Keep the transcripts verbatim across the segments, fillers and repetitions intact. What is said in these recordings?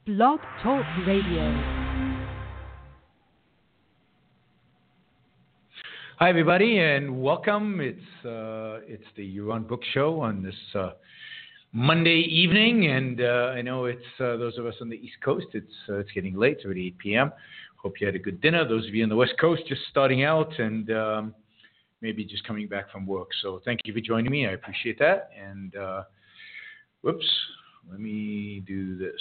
Blog Talk Radio. Hi, everybody, and welcome. It's uh, it's the Yaron Brook Show on this uh, Monday evening, and uh, I know it's uh, those of us on the East Coast. It's uh, it's getting late. It's already eight p.m. Hope you had a good dinner. Those of you on the West Coast just starting out and um, maybe just coming back from work. So thank you for joining me. I appreciate that. And uh, whoops, let me do this.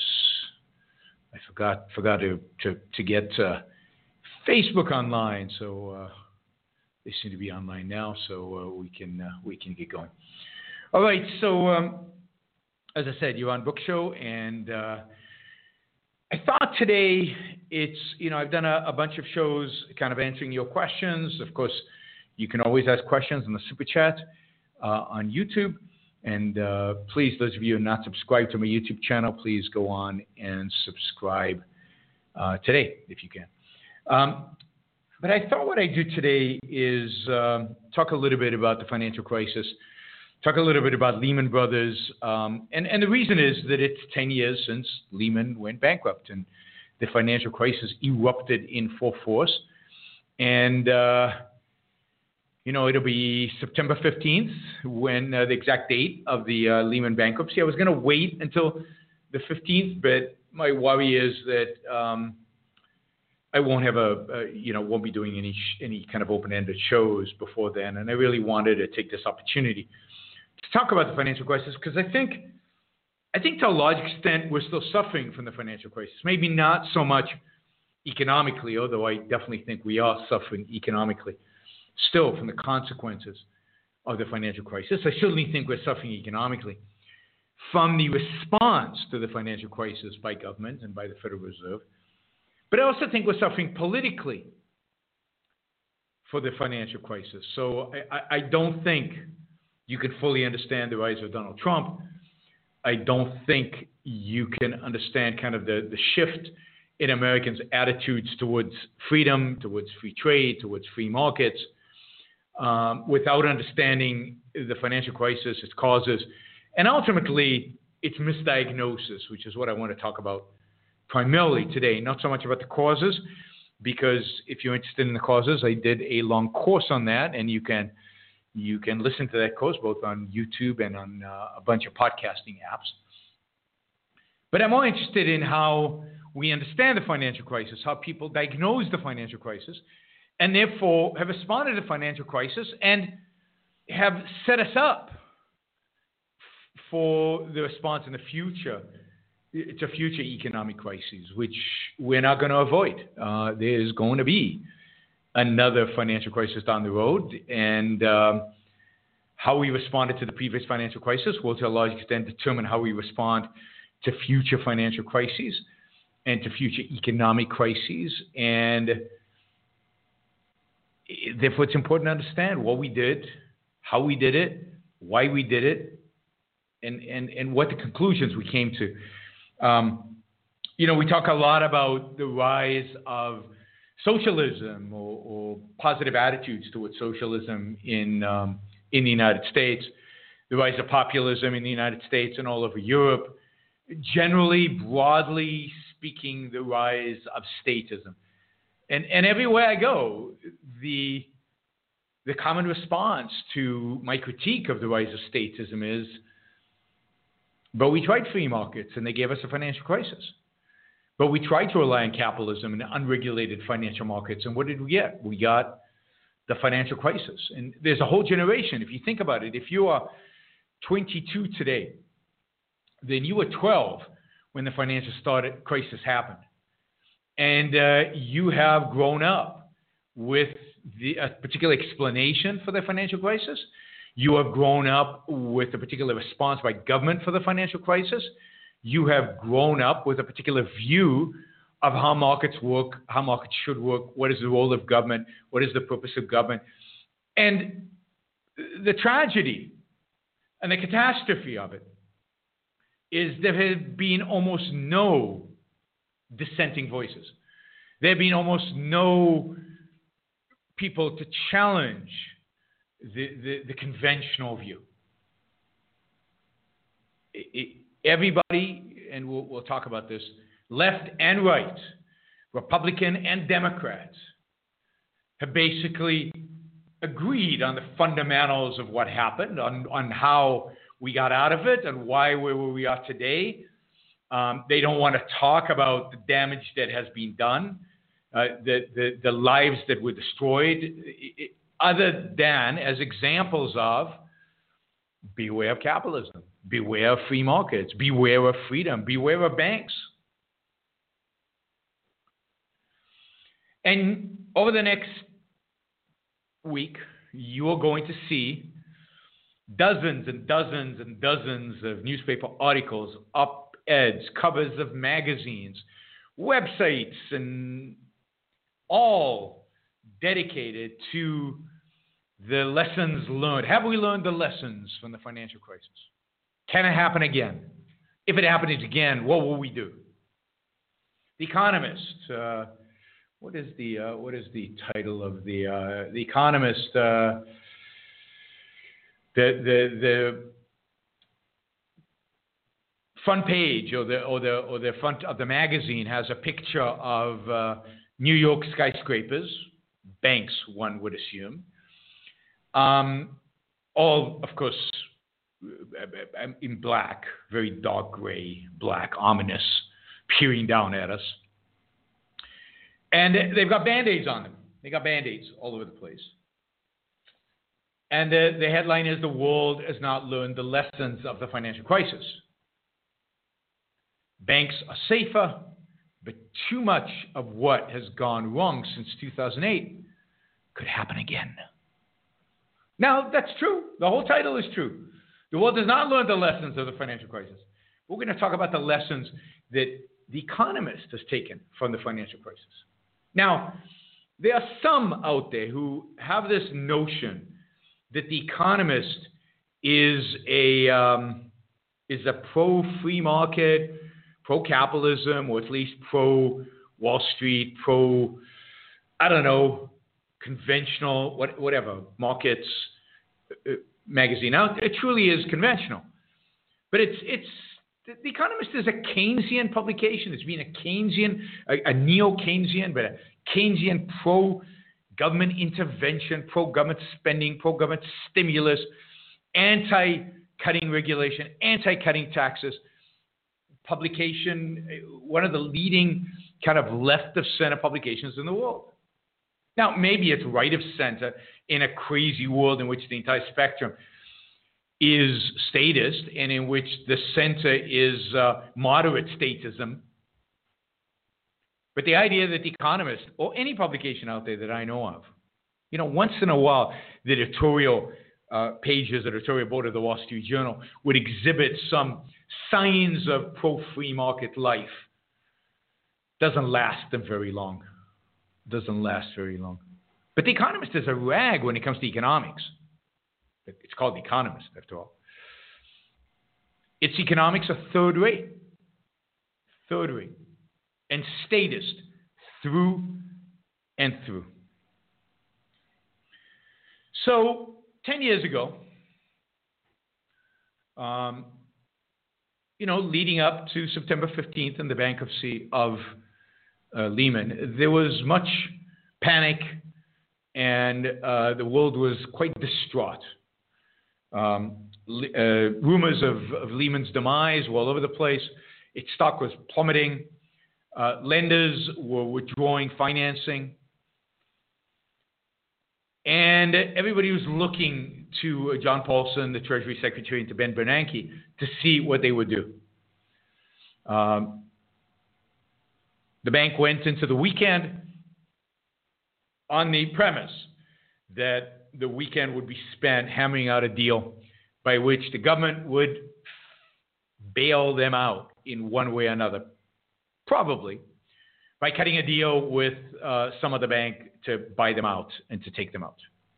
I forgot forgot to to, to get uh, Facebook online. So. Uh, They seem to be online now, so uh, we can uh, we can get going. All right, so um, as I said, Yaron Brook Show, and uh, I thought today it's, you know, I've done a, a bunch of shows kind of answering your questions. Of course, you can always ask questions in the Super Chat uh, on YouTube. And uh, please, those of you who are not subscribed to my YouTube channel, please go on and subscribe uh, today if you can. Um, But I thought what I'd do today is um, talk a little bit about the financial crisis, talk a little bit about Lehman Brothers. Um, and, and the reason is that it's ten years since Lehman went bankrupt and the financial crisis erupted in full force. And, uh, you know, it'll be September fifteenth when uh, the exact date of the uh, Lehman bankruptcy. I was going to wait until the fifteenth, but my worry is that um, I won't have a, a, you know, won't be doing any sh- any kind of open-ended shows before then, and I really wanted to take this opportunity to talk about the financial crisis because I think, I think to a large extent we're still suffering from the financial crisis. Maybe not so much economically, although I definitely think we are suffering economically still from the consequences of the financial crisis. I certainly think we're suffering economically from the response to the financial crisis by government and by the Federal Reserve. But I also think we're suffering politically for the financial crisis. So I, I don't think you can fully understand the rise of Donald Trump. I don't think you can understand kind of the, the shift in Americans' attitudes towards freedom, towards free trade, towards free markets, um, without understanding the financial crisis, its causes, and ultimately its misdiagnosis, which is what I want to talk about primarily today, not so much about the causes, because if you're interested in the causes, I did a long course on that, and you can you can listen to that course both on YouTube and on uh, a bunch of podcasting apps. But I'm more interested in how we understand the financial crisis, how people diagnose the financial crisis, and therefore have responded to the financial crisis and have set us up for the response in the future. It's a future economic crisis, which we're not going to avoid. Uh, there's going to be another financial crisis down the road, and um, how we responded to the previous financial crisis will, to a large extent, determine how we respond to future financial crises and to future economic crises. And therefore, it's important to understand what we did, how we did it, why we did it, and, and, and what the conclusions we came to. Um, you know, we talk a lot about the rise of socialism or, or positive attitudes towards socialism in um, in the United States, the rise of populism in the United States and all over Europe. Generally, broadly speaking, the rise of statism. And and everywhere I go, the the common response to my critique of the rise of statism is, but we tried free markets, and they gave us a financial crisis. But we tried to rely on capitalism and unregulated financial markets, and what did we get? We got the financial crisis. And there's a whole generation, if you think about it. If you are twenty-two today, then you were twelve when the financial started, crisis happened. And uh, you have grown up with the, a particular explanation for the financial crisis. You have grown up with a particular response by government for the financial crisis. You have grown up with a particular view of how markets work, how markets should work, what is the role of government, what is the purpose of government. And the tragedy and the catastrophe of it is there have been almost no dissenting voices. There have been almost no people to challenge the, the, the conventional view. It, it, everybody, and we'll, we'll talk about this, left and right, Republican and Democrats, have basically agreed on the fundamentals of what happened, on, on how we got out of it and why we're where we are today. Um, they don't want to talk about the damage that has been done, uh, the, the, the lives that were destroyed, it, other than as examples of beware of capitalism, beware of free markets, beware of freedom, beware of banks. And over the next week, you are going to see dozens and dozens and dozens of newspaper articles, op-eds, covers of magazines, websites, and all dedicated to the lessons learned. Have we learned the lessons from the financial crisis? Can it happen again? If it happens again, what will we do? The Economist. Uh, what is the uh, what is the title of the uh, the Economist? Uh, the the the front page or the or the or the front of the magazine has a picture of uh, New York skyscrapers, banks, one would assume. Um, all, of course, in black, very dark gray, black, ominous, peering down at us. And they've got Band-Aids on them. They got Band-Aids all over the place. And the, the headline is, "The world has not learned the lessons of the financial crisis. Banks are safer, but too much of what has gone wrong since two thousand eight could happen again." Now, that's true. The whole title is true. The world has not learned the lessons of the financial crisis. We're going to talk about the lessons that The Economist has taken from the financial crisis. Now, there are some out there who have this notion that The Economist is a um, is a pro-free market, pro-capitalism, or at least pro-Wall Street, pro, I don't know, conventional, what, whatever, markets uh, magazine. Now, it truly is conventional. But it's, it's, The Economist is a Keynesian publication. It's been a Keynesian, a, a neo-Keynesian, but a Keynesian pro-government intervention, pro-government spending, pro-government stimulus, anti-cutting regulation, anti-cutting taxes publication, one of the leading kind of left-of-center publications in the world. Now, maybe it's right of center in a crazy world in which the entire spectrum is statist and in which the center is uh, moderate statism. But the idea that The Economist, or any publication out there that I know of, you know, once in a while, the editorial uh, pages, the editorial board of the Wall Street Journal would exhibit some signs of pro-free market life. Doesn't last them very long. Doesn't last very long. But The Economist is a rag when it comes to economics. It's called The Economist, after all. Its economics are third rate. Third rate. And statist through and through. So, ten years ago, um, you know, leading up to September fifteenth and the bankruptcy of Uh, Lehman, there was much panic, and uh, the world was quite distraught. Um, uh, rumors of, of Lehman's demise were all over the place. Its stock was plummeting. Uh, lenders were withdrawing financing. And everybody was looking to uh, John Paulson, the Treasury Secretary, and to Ben Bernanke to see what they would do. Um, The bank went into the weekend on the premise that the weekend would be spent hammering out a deal by which the government would bail them out in one way or another, probably by cutting a deal with uh, some of the bank to buy them out and to take them out.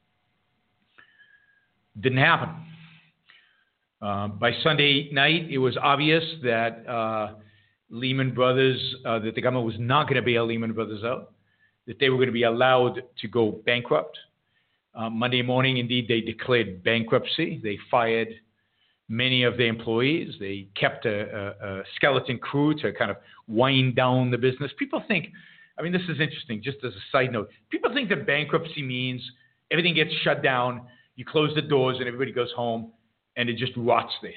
Didn't happen. Uh, by Sunday night, it was obvious that uh, Lehman Brothers, uh, that the government was not going to bail Lehman Brothers out, that they were going to be allowed to go bankrupt. Uh, Monday morning, indeed, they declared bankruptcy. They fired many of the employees. They kept a, a, a skeleton crew to kind of wind down the business. People think, I mean, this is interesting, just as a side note. People think that bankruptcy means everything gets shut down, you close the doors, and everybody goes home, and it just rots there.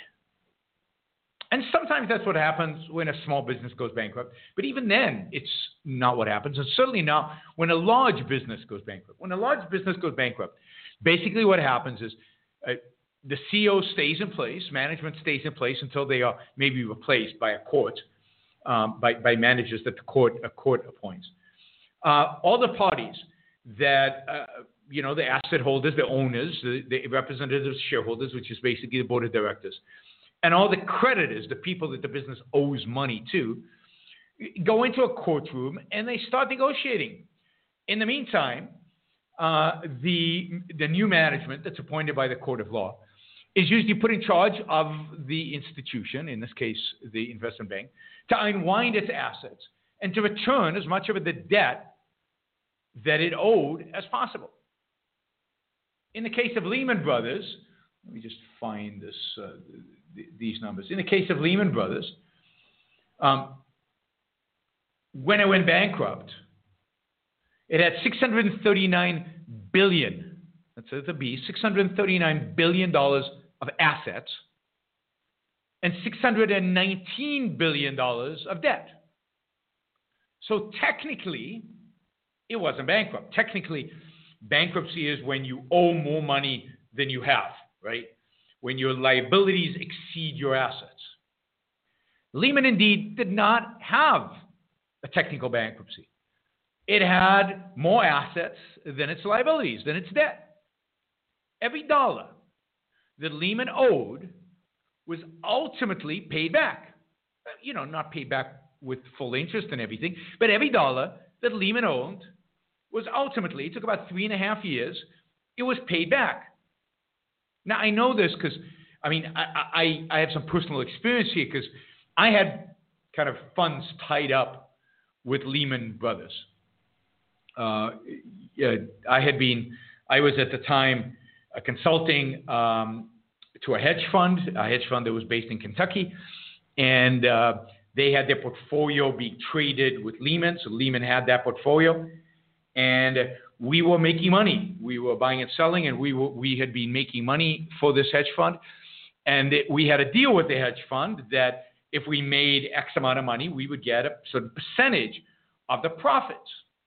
And sometimes that's what happens when a small business goes bankrupt. But even then, it's not what happens, and certainly not when a large business goes bankrupt. When a large business goes bankrupt, basically what happens is uh, the C E O stays in place, management stays in place until they are maybe replaced by a court, um, by, by managers that the court, a court appoints. Uh, all the parties that, uh, you know, the asset holders, the owners, the, the representatives, shareholders, which is basically the board of directors, and all the creditors, the people that the business owes money to, go into a courtroom and they start negotiating. In the meantime, uh, the, the new management that's appointed by the court of law is usually put in charge of the institution, in this case, the investment bank, to unwind its assets and to return as much of the debt that it owed as possible. In the case of Lehman Brothers, let me just find this, uh, th- these numbers. In the case of Lehman Brothers, um, when it went bankrupt, it had six hundred thirty-nine billion dollars, that's a B, six hundred thirty-nine billion dollars of assets and six hundred nineteen billion dollars of debt. So technically, it wasn't bankrupt. Technically, bankruptcy is when you owe more money than you have, right? When your liabilities exceed your assets. Lehman indeed did not have a technical bankruptcy. It had more assets than its liabilities, than its debt. Every dollar that Lehman owed was ultimately paid back. You know, not paid back with full interest and everything, but every dollar that Lehman owned was ultimately, it took about three and a half years, it was paid back. Now, I know this because, I mean, I, I, I have some personal experience here because I had kind of funds tied up with Lehman Brothers. Uh, yeah, I had been, I was at the time uh, consulting um, to a hedge fund, a hedge fund that was based in Kentucky, and uh, they had their portfolio being traded with Lehman, so Lehman had that portfolio. And we were making money. We were buying and selling, and we were, we had been making money for this hedge fund. And it, we had a deal with the hedge fund that if we made X amount of money, we would get a certain percentage of the profits.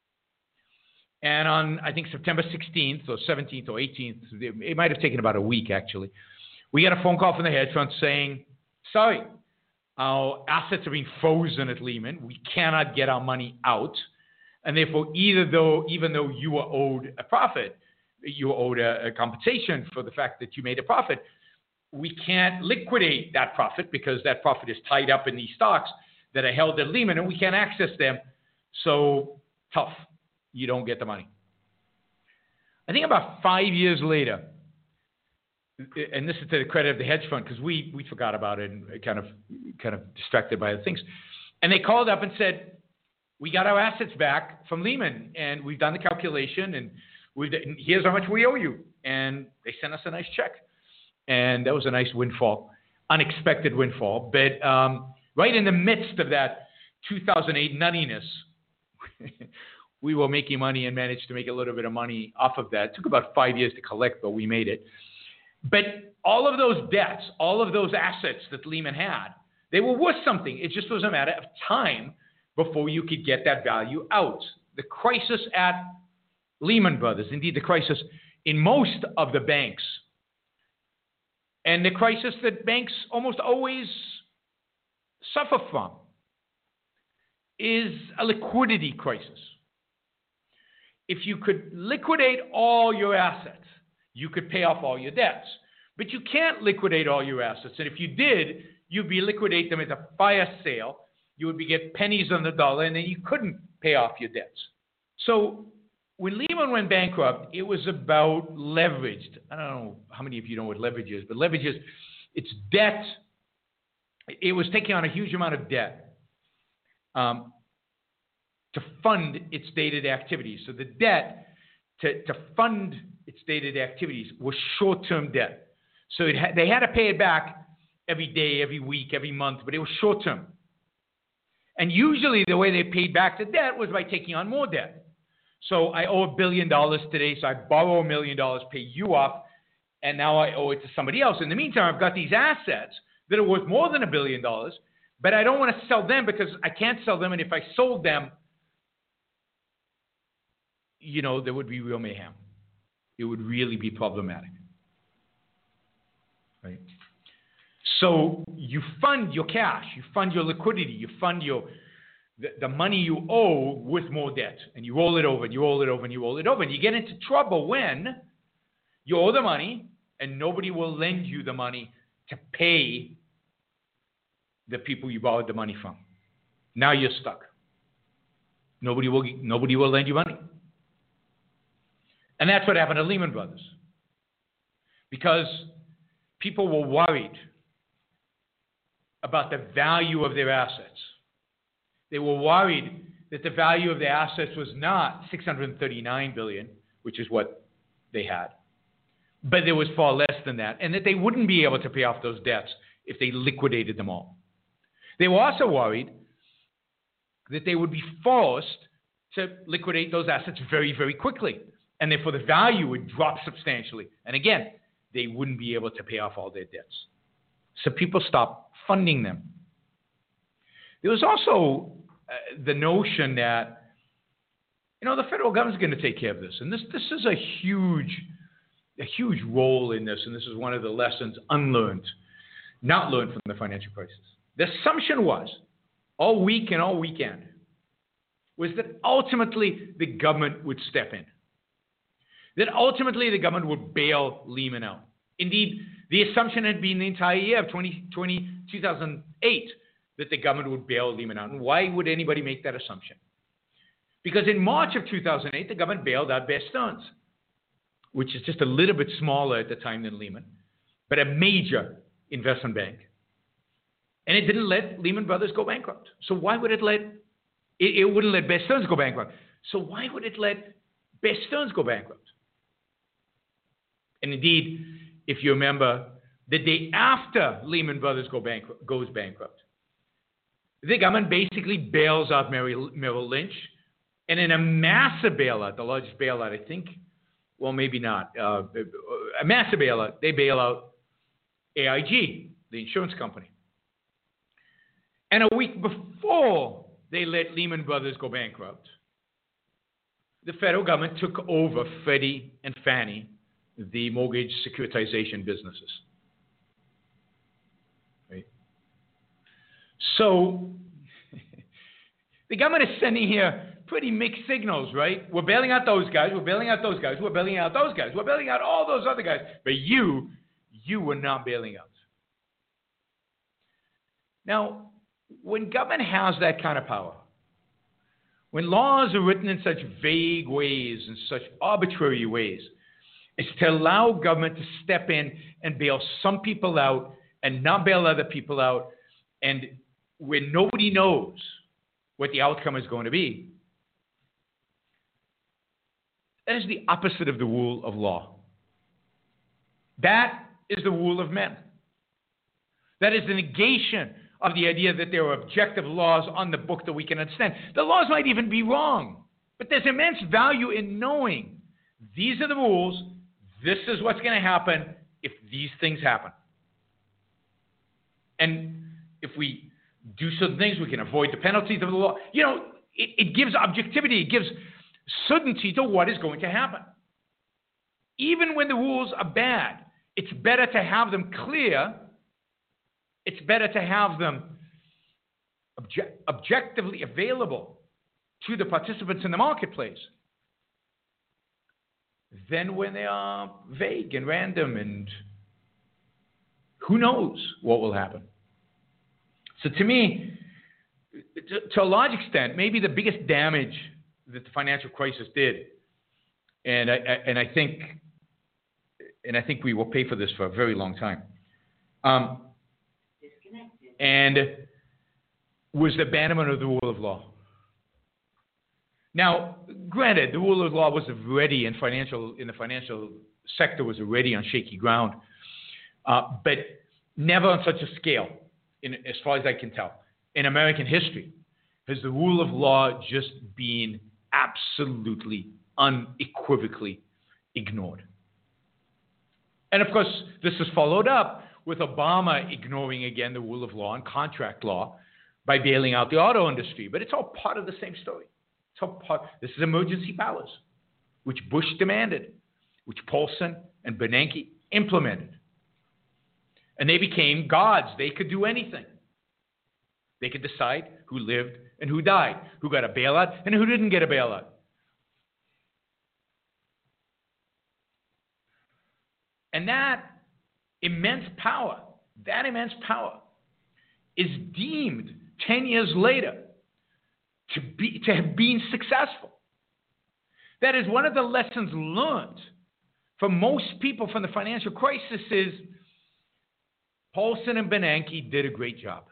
And on, I think, September sixteenth or seventeenth or eighteenth, it might have taken about a week, actually, we got a phone call from the hedge fund saying, sorry, our assets are being frozen at Lehman. We cannot get our money out. And therefore, either though, even though you were owed a profit, you were owed a, a compensation for the fact that you made a profit, we can't liquidate that profit because that profit is tied up in these stocks that are held at Lehman, and we can't access them. So tough, you don't get the money. I think about five years later, and this is to the credit of the hedge fund because we we forgot about it and kind of kind of distracted by other things, and they called up and said, we got our assets back from Lehman, and we've done the calculation, and we've, here's how much we owe you. And they sent us a nice check. And that was a nice windfall, unexpected windfall. But um, right in the midst of that two thousand eight nuttiness, we were making money and managed to make a little bit of money off of that. It took about five years to collect, but we made it. But all of those debts, all of those assets that Lehman had, they were worth something. It just was a matter of time before you could get that value out. The crisis at Lehman Brothers, indeed the crisis in most of the banks, and the crisis that banks almost always suffer from, is a liquidity crisis. If you could liquidate all your assets, you could pay off all your debts. But you can't liquidate all your assets. And if you did, you'd be liquidate them as a fire sale. You would be get pennies on the dollar, and then you couldn't pay off your debts. So when Lehman went bankrupt, it was about leveraged. I don't know how many of you know what leverage is, but leverage is it's debt. It was taking on a huge amount of debt um, to fund its day-to-day activities. So the debt to, to fund its day-to-day activities was short-term debt. So it ha- they had to pay it back every day, every week, every month, but it was short term. And usually the way they paid back the debt was by taking on more debt. So I owe a billion dollars today, so I borrow a million dollars, pay you off, and now I owe it to somebody else. In the meantime, I've got these assets that are worth more than a billion dollars, but I don't want to sell them because I can't sell them, and if I sold them, you know, there would be real mayhem. It would really be problematic. Right? So you fund your cash, you fund your liquidity, you fund your the, the money you owe with more debt, and you roll it over, and you roll it over, and you roll it over, and you get into trouble when you owe the money, and nobody will lend you the money to pay the people you borrowed the money from. Now you're stuck. Nobody will nobody will lend you money. And that's what happened to Lehman Brothers. Because people were worried about the value of their assets. They were worried that the value of their assets was not six hundred thirty-nine billion dollars, which is what they had, but it was far less than that, and that they wouldn't be able to pay off those debts if they liquidated them all. They were also worried that they would be forced to liquidate those assets very, very quickly, and therefore the value would drop substantially. And again, they wouldn't be able to pay off all their debts. So people stopped funding them. There was also uh, the notion that, you know, the federal government is going to take care of this. And this, this is a huge, a huge role in this. And this is one of the lessons unlearned, not learned from the financial crisis. The assumption was, all week and all weekend, was that ultimately the government would step in. That ultimately the government would bail Lehman out. Indeed, the assumption had been the entire year of twenty twenty, two thousand eight that the government would bail Lehman out. And why would anybody make that assumption? Because in March of two thousand eight, the government bailed out Bear Stearns, which is just a little bit smaller at the time than Lehman, but a major investment bank. And it didn't let Lehman Brothers go bankrupt. So why would it let, it, it wouldn't let Bear Stearns go bankrupt. So why would it let Bear Stearns go bankrupt? And indeed, if you remember, the day after Lehman Brothers go bankrupt, goes bankrupt, the government basically bails out Merrill, Merrill Lynch, and in a massive bailout, the largest bailout, I think, well, maybe not, uh, a massive bailout, they bail out A I G, the insurance company. And a week before they let Lehman Brothers go bankrupt, the federal government took over Freddie and Fannie, the mortgage securitization businesses. Right? So the government is sending here pretty mixed signals, right? We're bailing out those guys, we're bailing out those guys, we're bailing out those guys, we're bailing out all those other guys, but you, you were not bailing out. Now, when government has that kind of power, when laws are written in such vague ways and such arbitrary ways, is to allow government to step in and bail some people out and not bail other people out, and when nobody knows what the outcome is going to be. That is the opposite of the rule of law. That is the rule of men. That is the negation of the idea that there are objective laws on the book that we can understand. The laws might even be wrong, but there's immense value in knowing these are the rules, this is what's going to happen if these things happen. And if we do certain things, we can avoid the penalties of the law. You know, it, it gives objectivity, it gives certainty to what is going to happen. Even when the rules are bad, it's better to have them clear. It's better to have them obje- objectively available to the participants in the marketplace than when they are vague and random and who knows what will happen. So to me, to, to a large extent, maybe the biggest damage that the financial crisis did, and I, I, and I think and I think we will pay for this for a very long time, um, and was the abandonment of the rule of law. Now, granted, the rule of law was already in financial in the financial sector was already on shaky ground, uh, but never on such a scale, in, as far as I can tell, in American history, has the rule of law just been absolutely, unequivocally ignored. And of course, this is followed up with Obama ignoring again the rule of law and contract law by bailing out the auto industry. But it's all part of the same story. It's all part. This is emergency powers, which Bush demanded, which Paulson and Bernanke implemented. And they became gods. They could do anything. They could decide who lived and who died, who got a bailout and who didn't get a bailout. And that immense power, that immense power is deemed ten years later to be to have been successful. That is one of the lessons learned from most people from the financial crisis is Paulson and Bernanke did a great job.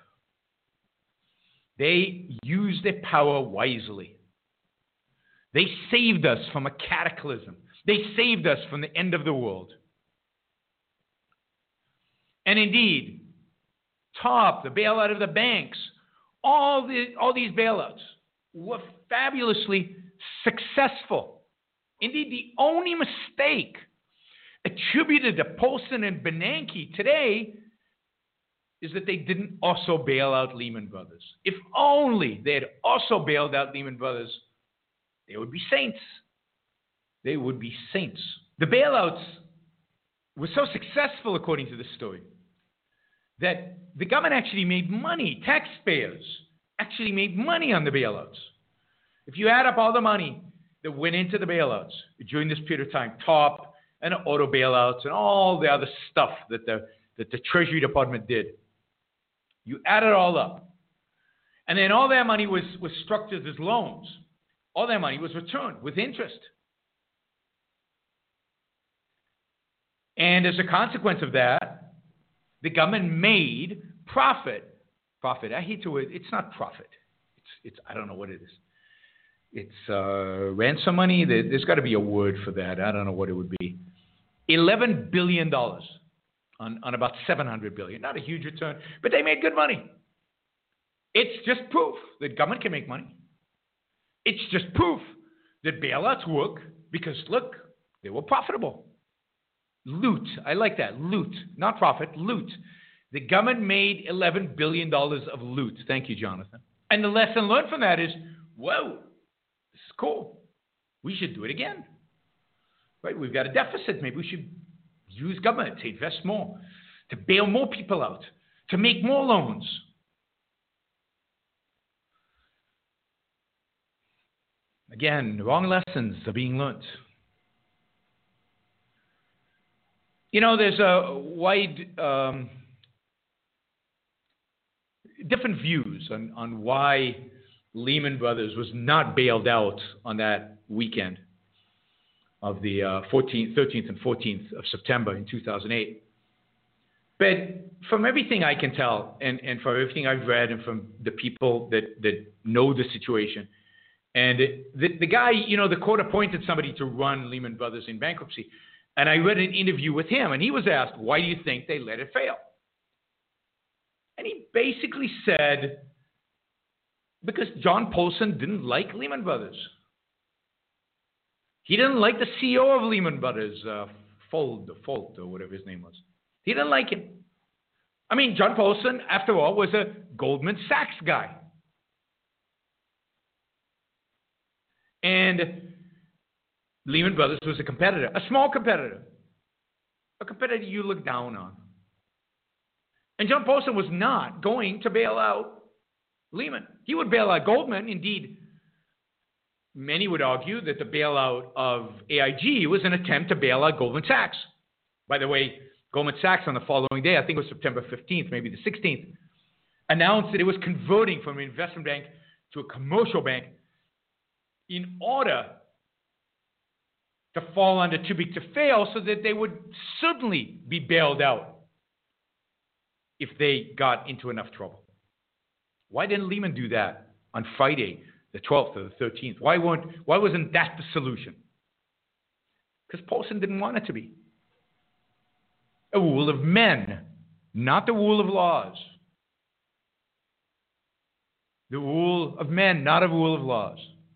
They used their power wisely. They saved us from a cataclysm. They saved us from the end of the world. And indeed, TARP, the bailout of the banks, all, the, all these bailouts were fabulously successful. Indeed, the only mistake attributed to Paulson and Bernanke today is that they didn't also bail out Lehman Brothers. If only they had also bailed out Lehman Brothers, they would be saints. They would be saints. The bailouts were so successful, according to this story, that the government actually made money. Taxpayers actually made money on the bailouts. If you add up all the money that went into the bailouts during this period of time, TARP and auto bailouts and all the other stuff that the, that the Treasury Department did, you add it all up. And then all that money was, was structured as loans. All that money was returned with interest. And as a consequence of that, the government made profit. Profit. I hate to word. It's not profit. It's, it's, I don't know what it is. It's uh, ransom money. There, there's got to be a word for that. I don't know what it would be. eleven billion dollars on, on about seven hundred billion dollars. Not a huge return, but they made good money. It's just proof that government can make money. It's just proof that bailouts work because, look, they were profitable. Loot. I like that. Loot. Not profit. Loot. The government made eleven billion dollars of loot. Thank you, Jonathan. And the lesson learned from that is, whoa, this is cool. We should do it again. Right? We've got a deficit. Maybe we should use government to invest more, to bail more people out, to make more loans. Again, the wrong lessons are being learned. You know, there's a wide, um, different views on, on why Lehman Brothers was not bailed out on that weekend of the uh, fourteenth, thirteenth and fourteenth of September in two thousand eight. But from everything I can tell, and, and from everything I've read, and from the people that, that know the situation, and the, the guy, you know, the court appointed somebody to run Lehman Brothers in bankruptcy. And I read an interview with him, and he was asked, why do you think they let it fail? And he basically said, because John Paulson didn't like Lehman Brothers. He didn't like the C E O of Lehman Brothers, uh, Fold, Fold, or whatever his name was. He didn't like him. I mean, John Paulson, after all, was a Goldman Sachs guy. And Lehman Brothers was a competitor, a small competitor, a competitor you look down on. And John Paulson was not going to bail out Lehman. He would bail out Goldman. Indeed, many would argue that the bailout of A I G was an attempt to bail out Goldman Sachs. By the way, Goldman Sachs on the following day, I think it was September fifteenth, maybe the sixteenth, announced that it was converting from an investment bank to a commercial bank in order to fall under too big to fail, so that they would certainly be bailed out if they got into enough trouble. Why didn't Lehman do that on Friday, the twelfth or the thirteenth? Why weren't? Why wasn't that the solution? Because Paulson didn't want it to be. A rule of men not the rule of laws. The rule of men, not a rule of laws.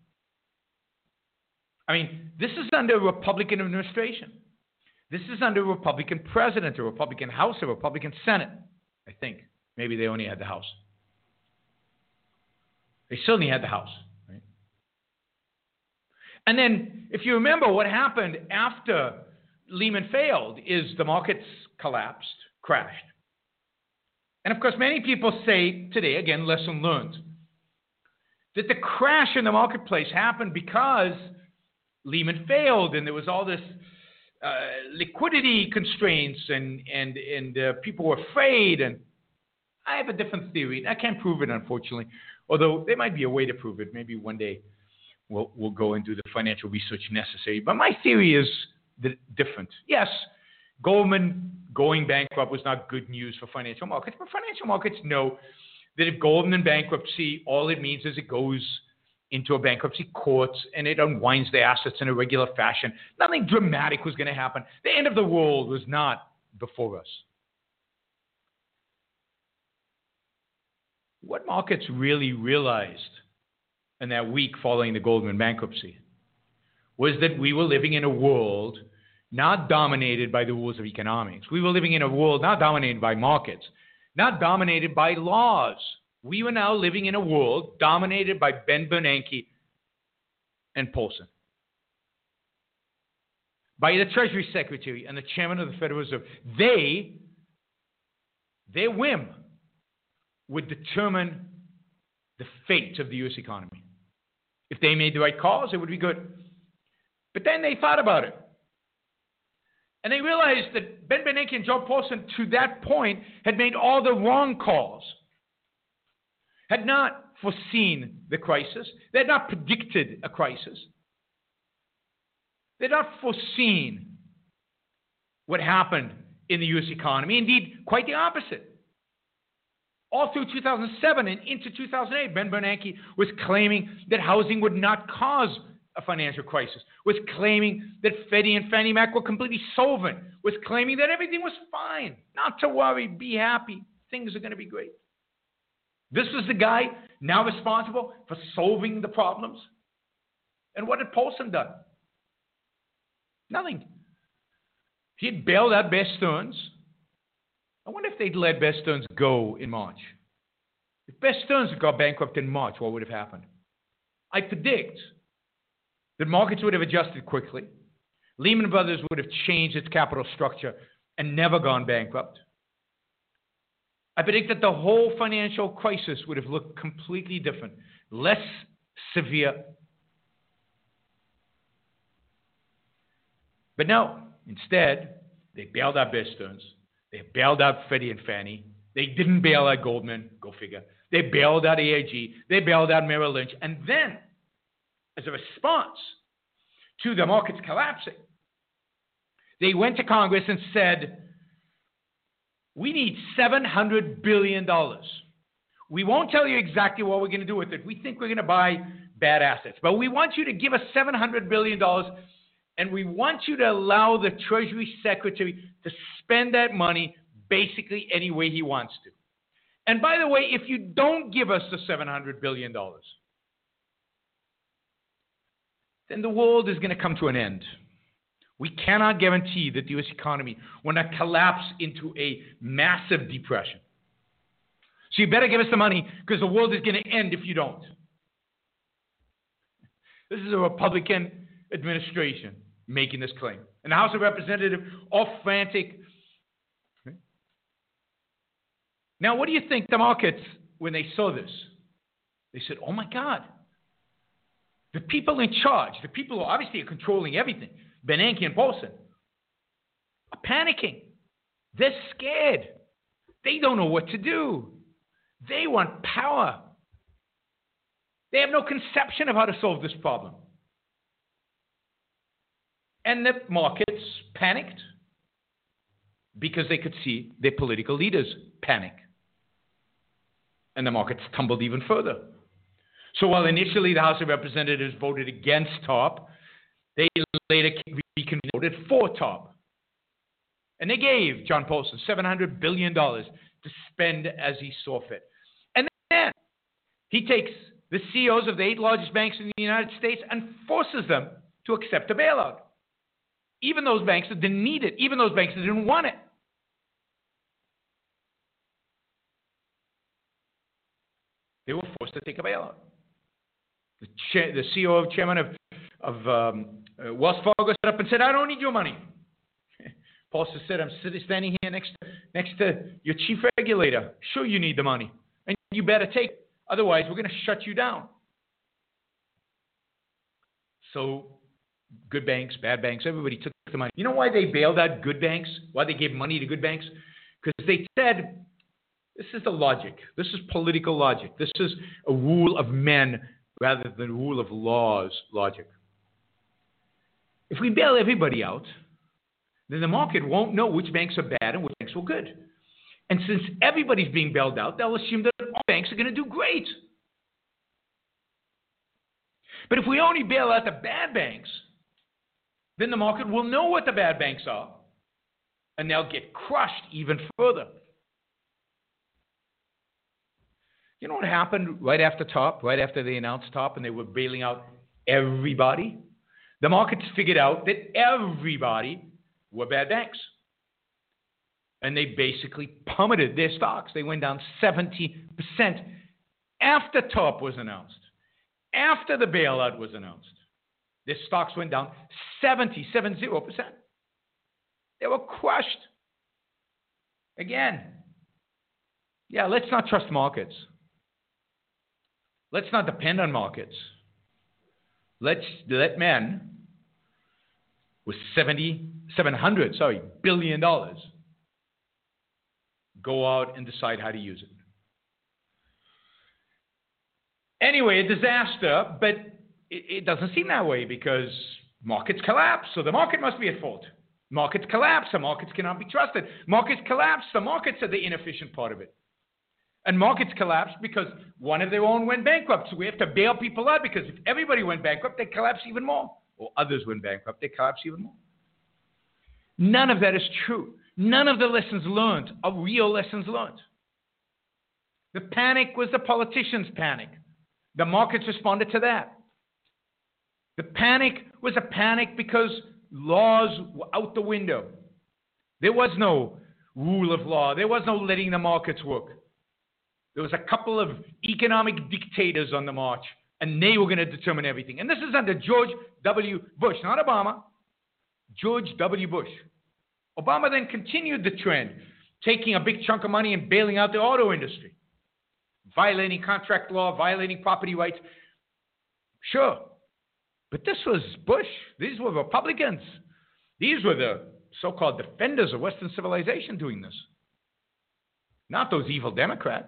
I mean, this is under a Republican administration. This is under a Republican president, a Republican House, a Republican Senate, I think. Maybe they only had the House. They certainly had the House. Right? And then, if you remember what happened after Lehman failed, is the markets collapsed, crashed. And of course, many people say today, again, lesson learned, that the crash in the marketplace happened because Lehman failed and there was all this uh, liquidity constraints and, and, and uh, people were afraid. And I have a different theory. I can't prove it, unfortunately, although there might be a way to prove it. Maybe one day we'll, we'll go and do the financial research necessary. But my theory is that different. Yes, Goldman going bankrupt was not good news for financial markets, but financial markets know that if Goldman in bankruptcy, all it means is it goes into a bankruptcy court and it unwinds the assets in a regular fashion. Nothing dramatic was going to happen. The end of the world was not before us. What markets really realized in that week following the Goldman bankruptcy was that we were living in a world not dominated by the rules of economics. We were living in a world not dominated by markets, not dominated by laws. We were now living in a world dominated by Ben Bernanke and Paulson, by the Treasury Secretary and the Chairman of the Federal Reserve. They, their whim would determine the fate of the U S economy. If they made the right calls, it would be good. But then they thought about it. And they realized that Ben Bernanke and John Paulson, to that point, had made all the wrong calls, had not foreseen the crisis. They had not predicted a crisis. They had not foreseen what happened in the U S economy. Indeed, quite the opposite. All through two thousand seven and into two thousand eight, Ben Bernanke was claiming that housing would not cause a financial crisis, was claiming that Freddie and Fannie Mac were completely solvent, was claiming that everything was fine, not to worry, be happy, things are going to be great. This was the guy now responsible for solving the problems. And what had Paulson done? Nothing. He had bailed out Bear Stearns. I wonder if they'd let Bear Stearns go in March. If Bear Stearns had got bankrupt in March, what would have happened? I predict that markets would have adjusted quickly. Lehman Brothers would have changed its capital structure and never gone bankrupt. I predict that the whole financial crisis would have looked completely different, less severe. But no, instead, they bailed out Bear Stearns. They bailed out Freddie and Fannie. They didn't bail out Goldman, go figure. They bailed out A I G. They bailed out Merrill Lynch. And then, as a response to the markets collapsing, they went to Congress and said, we need seven hundred billion dollars. We won't tell you exactly what we're going to do with it. We think we're going to buy bad assets. But we want you to give us seven hundred billion dollars, and we want you to allow the Treasury Secretary to spend that money basically any way he wants to. And by the way, if you don't give us the seven hundred billion dollars, then the world is going to come to an end. We cannot guarantee that the U S economy will not collapse into a massive depression. So you better give us the money because the world is going to end if you don't. This is a Republican administration making this claim. And the House of Representatives, all frantic. Now, what do you think the markets, when they saw this? They said, oh my God. The people in charge, the people who obviously are controlling everything, Bernanke and Paulson, are panicking. They're scared. They don't know what to do. They want power. They have no conception of how to solve this problem. And the markets panicked because they could see their political leaders panic. And the markets tumbled even further. So while initially the House of Representatives voted against TARP, they later voted for TARP. And they gave John Paulson seven hundred billion dollars to spend as he saw fit. And then he takes the C E Os of the eight largest banks in the United States and forces them to accept a bailout. Even those banks that didn't need it, even those banks that didn't want it. They were forced to take a bailout. The, cha- the C E O, chairman of, of um, uh, Wells Fargo, stood up and said, I don't need your money. Paulson said, I'm sitting, standing here next to, next to your chief regulator. Sure, you need the money, and you better take it. Otherwise, we're going to shut you down. So good banks, bad banks, everybody took the money. You know why they bailed out good banks? Why they gave money to good banks? Because they said, this is the logic. This is political logic. This is a rule of men rather than a rule of laws logic. If we bail everybody out, then the market won't know which banks are bad and which banks were good. And since everybody's being bailed out, they'll assume that all banks are going to do great. But if we only bail out the bad banks, then the market will know what the bad banks are, and they'll get crushed even further. You know what happened right after TARP, right after they announced TARP and they were bailing out everybody? The markets figured out that everybody were bad banks. And they basically plummeted their stocks. They went down seventy percent after TARP was announced. After the bailout was announced, their stocks went down seventy, seventy percent. They were crushed. Again, yeah, let's not trust markets. Let's not depend on markets. Let's let men with seventy, seven hundred, sorry, billion dollars go out and decide how to use it. Anyway, a disaster, but it, it doesn't seem that way because markets collapse, so the market must be at fault. Markets collapse, the markets cannot be trusted. Markets collapse, the markets are the inefficient part of it. And markets collapse because one of their own went bankrupt. So we have to bail people out because if everybody went bankrupt, they collapse even more. Or others went bankrupt, they collapse even more. None of that is true. None of the lessons learned are real lessons learned. The panic was the politicians' panic. The markets responded to that. The panic was a panic because laws were out the window. There was no rule of law. There was no letting the markets work. There was a couple of economic dictators on the march, and they were going to determine everything. And this is under George W. Bush, not Obama. George W. Bush. Obama then continued the trend, taking a big chunk of money and bailing out the auto industry, violating contract law, violating property rights. Sure. But this was Bush. These were Republicans. These were the so-called defenders of Western civilization doing this. Not those evil Democrats.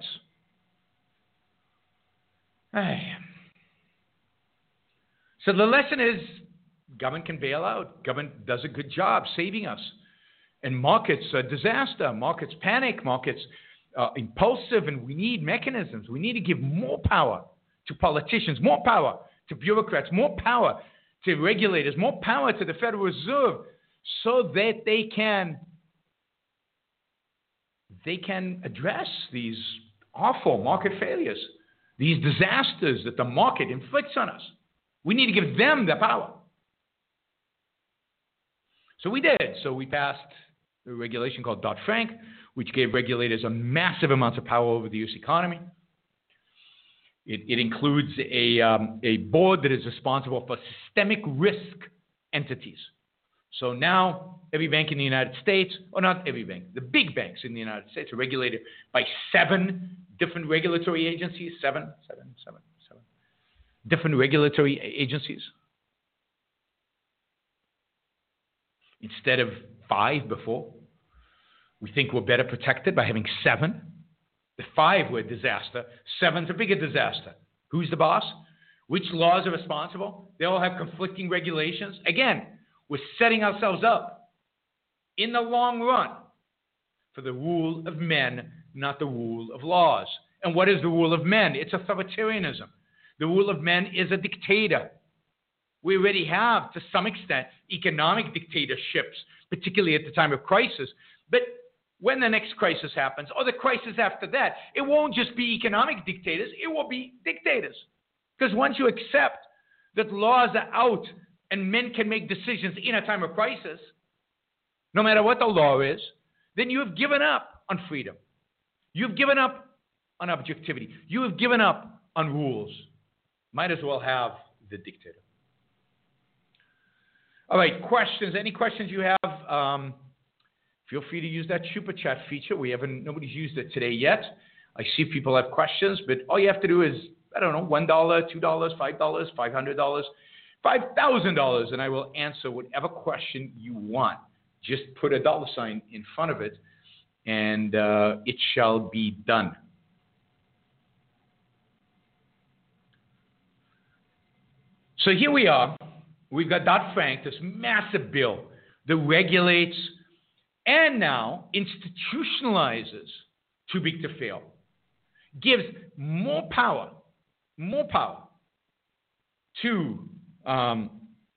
So the lesson is government can bail out. Government does a good job saving us. And markets are disaster. Markets panic. Markets are impulsive. And we need mechanisms. We need to give more power to politicians, more power to bureaucrats, more power to regulators, more power to the Federal Reserve so that they can, they can address these awful market failures, these disasters that the market inflicts on us. We need to give them the power. So we did. So we passed a regulation called Dodd-Frank, which gave regulators a massive amount of power over the U S economy. It, it includes a, um, a board that is responsible for systemic risk entities. So now every bank in the United States, or not every bank, the big banks in the United States are regulated by seven different regulatory agencies, seven, seven, seven, seven, different regulatory agencies. Instead of five before. We think we're better protected by having seven. The five were a disaster. Seven's a bigger disaster. Who's the boss? Which laws are responsible? They all have conflicting regulations. Again, we're setting ourselves up in the long run for the rule of men, not the rule of laws. And what is the rule of men? It's authoritarianism. The rule of men is a dictator We already have, to some extent, economic dictatorships, particularly at the time of crisis. But when the next crisis happens, or the crisis after that, it won't just be economic dictators, it will be dictators. Because once you accept that laws are out and men can make decisions in a time of crisis, no matter what the law is, then you have given up on freedom. You've given up on objectivity. You have given up on rules. Might as well have the dictator. All right, questions. Any questions you have? Um, feel free to use that super chat feature. We haven't, nobody's used it today yet. I see people have questions, but all you have to do is, I don't know, one dollar, two dollars, five dollars, five hundred dollars, five thousand dollars, and I will answer whatever question you want. Just put a dollar sign in front of it, and uh, it shall be done. So here we are. We've got Dodd-Frank, this massive bill that regulates and now institutionalizes too big to fail. Gives more power, more power to um,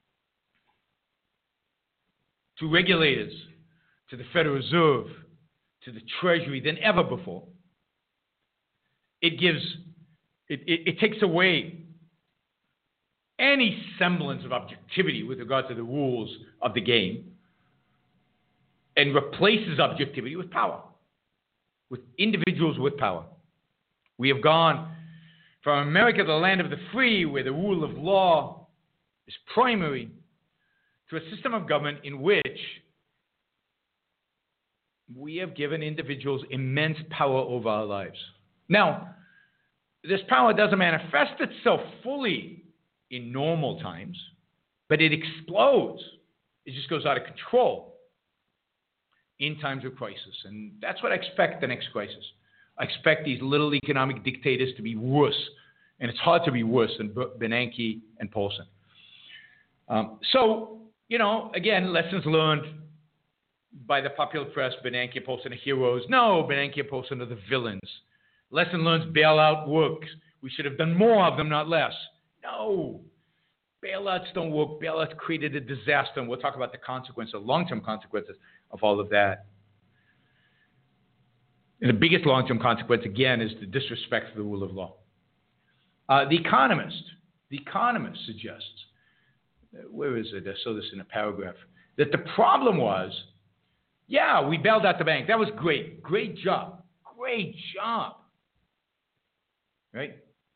to regulators, to the Federal Reserve, to the Treasury than ever before. It gives, it, it, it takes away any semblance of objectivity with regard to the rules of the game and replaces objectivity with power, with individuals with power. We have gone from America, the land of the free, where the rule of law is primary, to a system of government in which we have given individuals immense power over our lives. Now, this power doesn't manifest itself fully in normal times, but it explodes. It just goes out of control in times of crisis. And that's what I expect the next crisis. I expect these little economic dictators to be worse. And it's hard to be worse than Bernanke and Paulson. Um, so, you know, again, lessons learned by the popular press. Bernanke and Paulson are heroes. No, Bernanke and Paulson are the villains. Lesson learned, bailout works. We should have done more of them, not less. No, bailouts don't work. Bailouts created a disaster, and we'll talk about the consequences, long-term consequences of all of that. And the biggest long-term consequence, again, is the disrespect for the rule of law. Uh, the Economist, the Economist suggests, where is it? I saw this in a paragraph, that the problem was, yeah, we bailed out the bank. That was great. Great job. Great job. Right?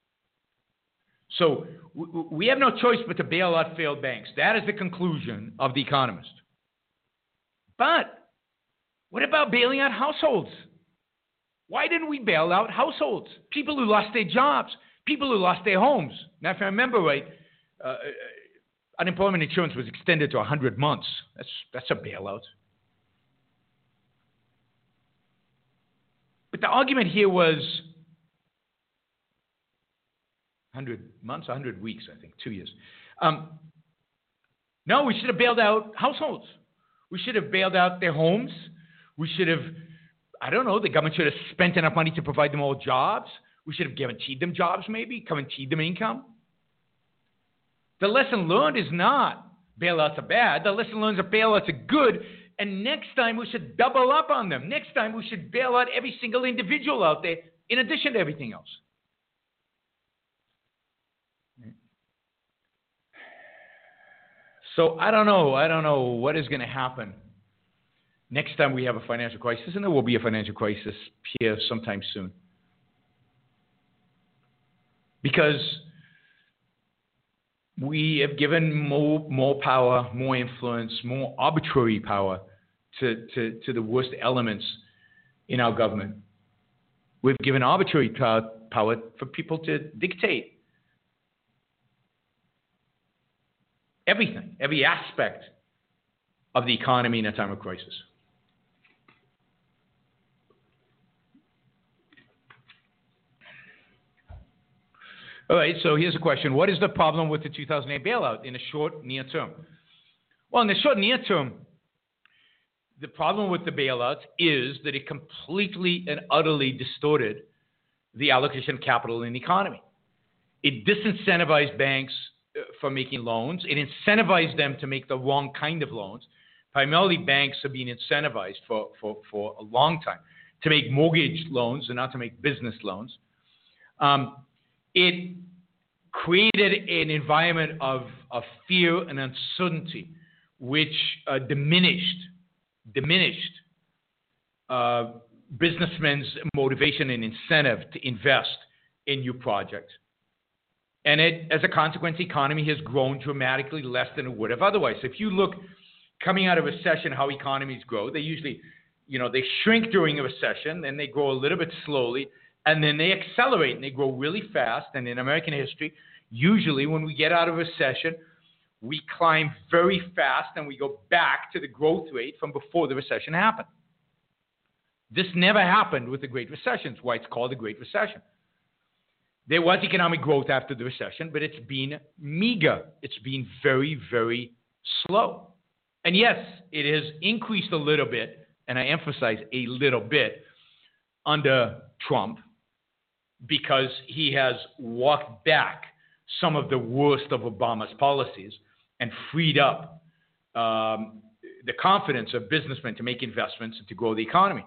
So we have no choice but to bail out failed banks. That is the conclusion of The Economist. But what about bailing out households? Why didn't we bail out households? People who lost their jobs, people who lost their homes. Now, if I remember right, uh, unemployment insurance was extended to one hundred months. That's, that's a bailout. But the argument here was one hundred months, one hundred weeks, I think, two years. Um, no, we should have bailed out households. We should have bailed out their homes. We should have, I don't know, the government should have spent enough money to provide them all jobs. We should have guaranteed them jobs, maybe, guaranteed them income. The lesson learned is not bailouts are bad. The lesson learned is that bailouts are good. And next time we should double up on them. Next time we should bail out every single individual out there in addition to everything else. So I don't know. I don't know what is going to happen next time we have a financial crisis. And there will be a financial crisis here sometime soon. Because we have given more, more power, more influence, more arbitrary power to, to, to the worst elements in our government. We've given arbitrary power, power for people to dictate everything, every aspect of the economy in a time of crisis. All right, so here's a question. What is the problem with the two thousand eight bailout in the short, near term? Well, in the short, near term, the problem with the bailout is that it completely and utterly distorted the allocation of capital in the economy. It disincentivized banks for making loans. It incentivized them to make the wrong kind of loans. Primarily, banks have been incentivized for, for, for a long time to make mortgage loans and not to make business loans. Um, it created an environment of, of fear and uncertainty, which uh, diminished, diminished uh, businessmen's motivation and incentive to invest in new projects. And it, as a consequence, the economy has grown dramatically less than it would have otherwise. If you look coming out of a recession, how economies grow, they usually, you know, they shrink during a recession, then they grow a little bit slowly, and then they accelerate and they grow really fast. And in American history, usually when we get out of a recession, we climb very fast and we go back to the growth rate from before the recession happened. This never happened with the Great Recession. That's why it's called the Great Recession. There was economic growth after the recession, but it's been meager. It's been very, very slow. And yes, it has increased a little bit, and I emphasize a little bit, under Trump, because he has walked back some of the worst of Obama's policies and freed up um, the confidence of businessmen to make investments and to grow the economy.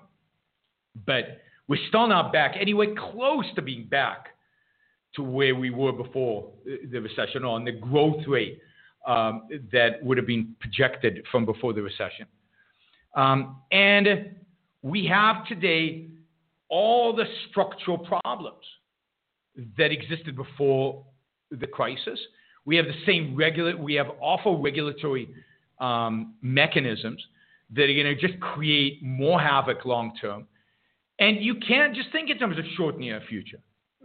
But we're still not back anywhere close to being back to where we were before the recession, or on the growth rate um, that would have been projected from before the recession. Um, and we have today all the structural problems that existed before the crisis. We have the same regular, we have awful regulatory um, mechanisms that are going to just create more havoc long term. And you can't just think in terms of short near future.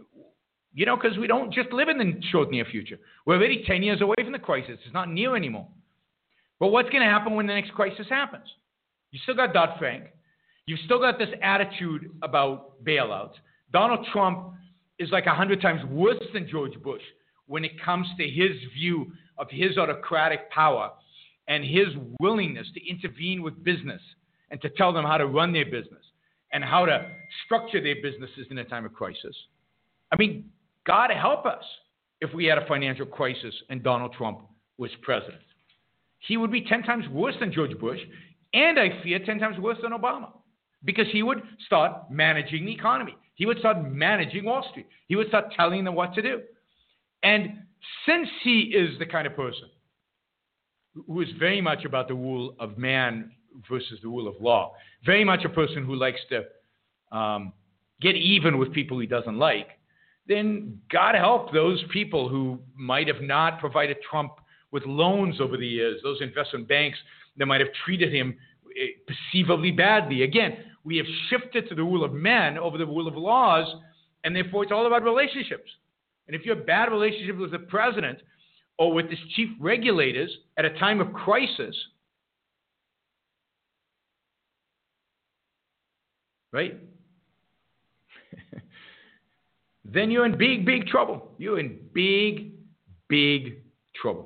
You know, because we don't just live in the short near future. We're already ten years away from the crisis. It's not near anymore. But what's going to happen when the next crisis happens? You still got Dodd-Frank. You've still got this attitude about bailouts. Donald Trump is like a hundred times worse than George Bush when it comes to his view of his autocratic power and his willingness to intervene with business and to tell them how to run their business and how to structure their businesses in a time of crisis. I mean, God help us if we had a financial crisis and Donald Trump was president. He would be ten times worse than George Bush, and I fear ten times worse than Obama, because he would start managing the economy. He would start managing Wall Street. He would start telling them what to do. And since he is the kind of person who is very much about the rule of man versus the rule of law, very much a person who likes to um, get even with people he doesn't like, then God help those people who might have not provided Trump with loans over the years, those investment banks that might have treated him perceivably badly. Again, we have shifted to the rule of men over the rule of laws, and therefore it's all about relationships. And if you have bad relationships with the president or with his chief regulators at a time of crisis, right? Then you're in big, big trouble. You're in big, big trouble.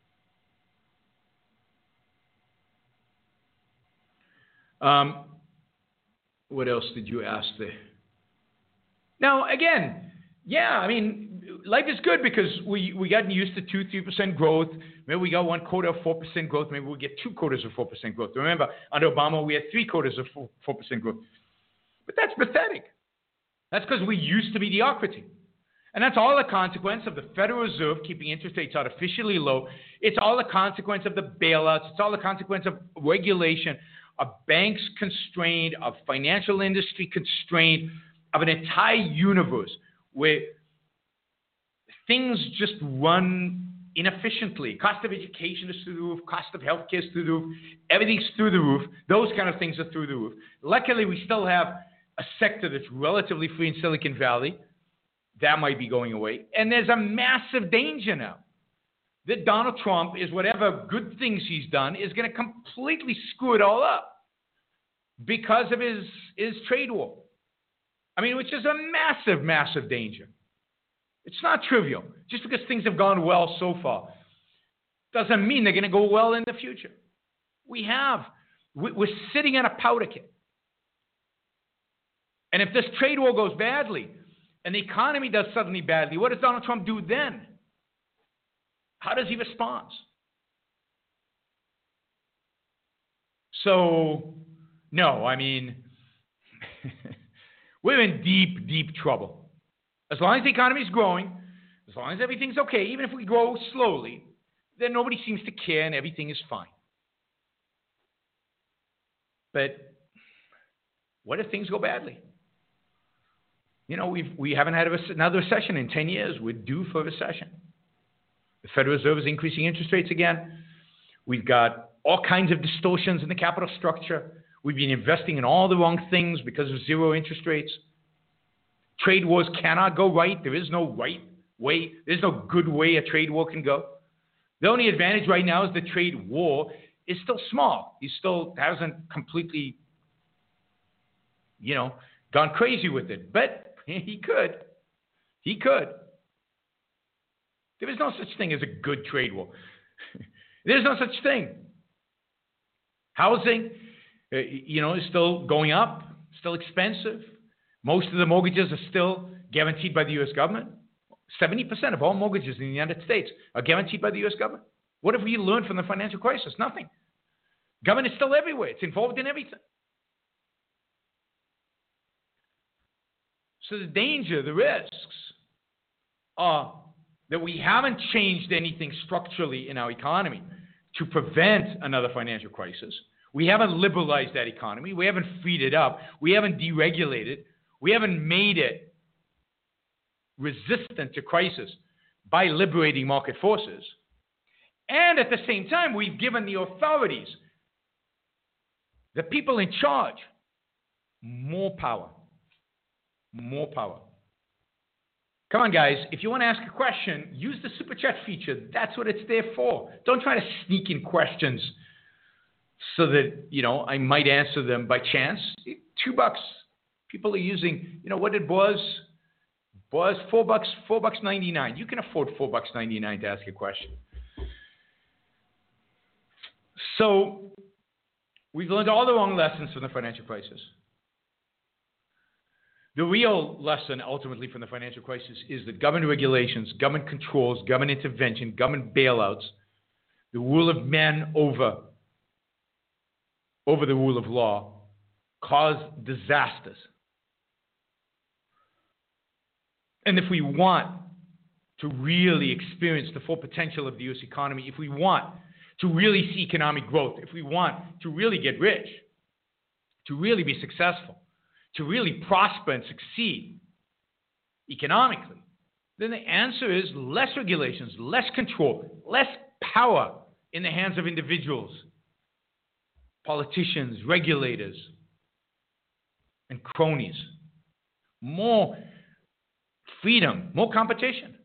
Um, what else did you ask there? Now, again, yeah, I mean, life is good because we, we got used to two, three percent growth. Maybe we got one quarter of four percent growth. Maybe we'll get two quarters of four percent growth. Remember, under Obama, we had three quarters of four percent growth. But that's pathetic. That's because we used to mediocrity. And that's all a consequence of the Federal Reserve keeping interest rates artificially low. It's all a consequence of the bailouts. It's all a consequence of regulation, of banks constrained, of financial industry constrained, of an entire universe where things just run inefficiently. Cost of education is through the roof. Cost of healthcare is through the roof. Everything's through the roof. Those kind of things are through the roof. Luckily, we still have a sector that's relatively free in Silicon Valley. That might be going away. And there's a massive danger now that Donald Trump is whatever good things he's done is going to completely screw it all up because of his, his trade war. I mean, which is a massive, massive danger. It's not trivial. Just because things have gone well so far doesn't mean they're going to go well in the future. We have. We're sitting on a powder keg. And if this trade war goes badly and the economy does suddenly badly, what does Donald Trump do then? How does he respond? So, no, I mean, we're in deep, deep trouble. As long as the economy is growing, as long as everything's okay, even if we grow slowly, then nobody seems to care and everything is fine. But what if things go badly? You know, we've, we haven't had a, another recession in ten years. We're due for a recession. The Federal Reserve is increasing interest rates again. We've got all kinds of distortions in the capital structure. We've been investing in all the wrong things because of zero interest rates. Trade wars cannot go right. There is no right way. There's no good way a trade war can go. The only advantage right now is the trade war is still small. He still hasn't completely, you know, gone crazy with it. But he could. He could. There is no such thing as a good trade war. There's no such thing. Housing, uh, you know, is still going up, still expensive. Most of the mortgages are still guaranteed by the U S government. seventy percent of all mortgages in the United States are guaranteed by the U S government. What have we learned from the financial crisis? Nothing. Government is still everywhere. It's involved in everything. So the danger, the risks are that we haven't changed anything structurally in our economy to prevent another financial crisis. We haven't liberalized that economy. We haven't freed it up. We haven't deregulated. We haven't made it resistant to crisis by liberating market forces. And at the same time, we've given the authorities, the people in charge, more power. More power. Come on, guys. If you want to ask a question, use the Super Chat feature. That's what it's there for. Don't try to sneak in questions so that, you know, I might answer them by chance. Two bucks. People are using, you know, what did Boaz? Boaz, four bucks, four bucks ninety-nine. You can afford four bucks ninety-nine to ask a question. So we've learned all the wrong lessons from the financial crisis. The real lesson ultimately from the financial crisis is that government regulations, government controls, government intervention, government bailouts, the rule of men over, over the rule of law, cause disasters. And if we want to really experience the full potential of the U S economy, if we want to really see economic growth, if we want to really get rich, to really be successful, to really prosper and succeed economically, then the answer is less regulations, less control, less power in the hands of individuals, politicians, regulators, and cronies. More freedom, more competition.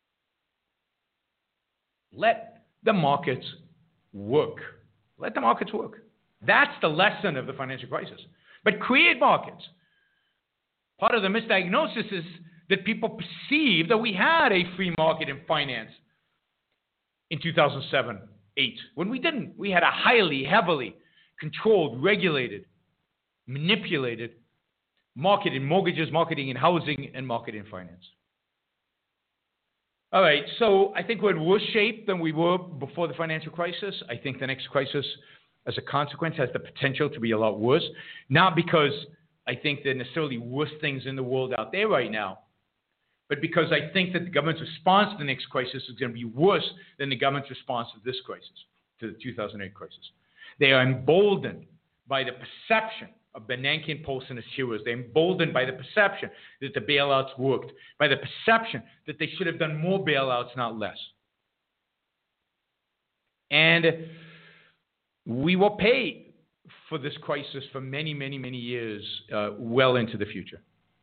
Let the markets work. Let the markets work. That's the lesson of the financial crisis. But create markets. Part of the misdiagnosis is that people perceive that we had a free market in finance in two thousand seven, eight, when we didn't. We had a highly, heavily controlled, regulated, manipulated market in mortgages, marketing in housing, and market in finance. All right, so I think we're in worse shape than we were before the financial crisis. I think the next crisis, as a consequence, has the potential to be a lot worse. Not because I think there are necessarily worse things in the world out there right now, but because I think that the government's response to the next crisis is going to be worse than the government's response to this crisis, to the two thousand eight crisis. They are emboldened by the perception of Bernanke and Paulson as heroes. They're emboldened by the perception that the bailouts worked, by the perception that they should have done more bailouts, not less. And we will pay for this crisis for many, many, many years, uh, well into the future.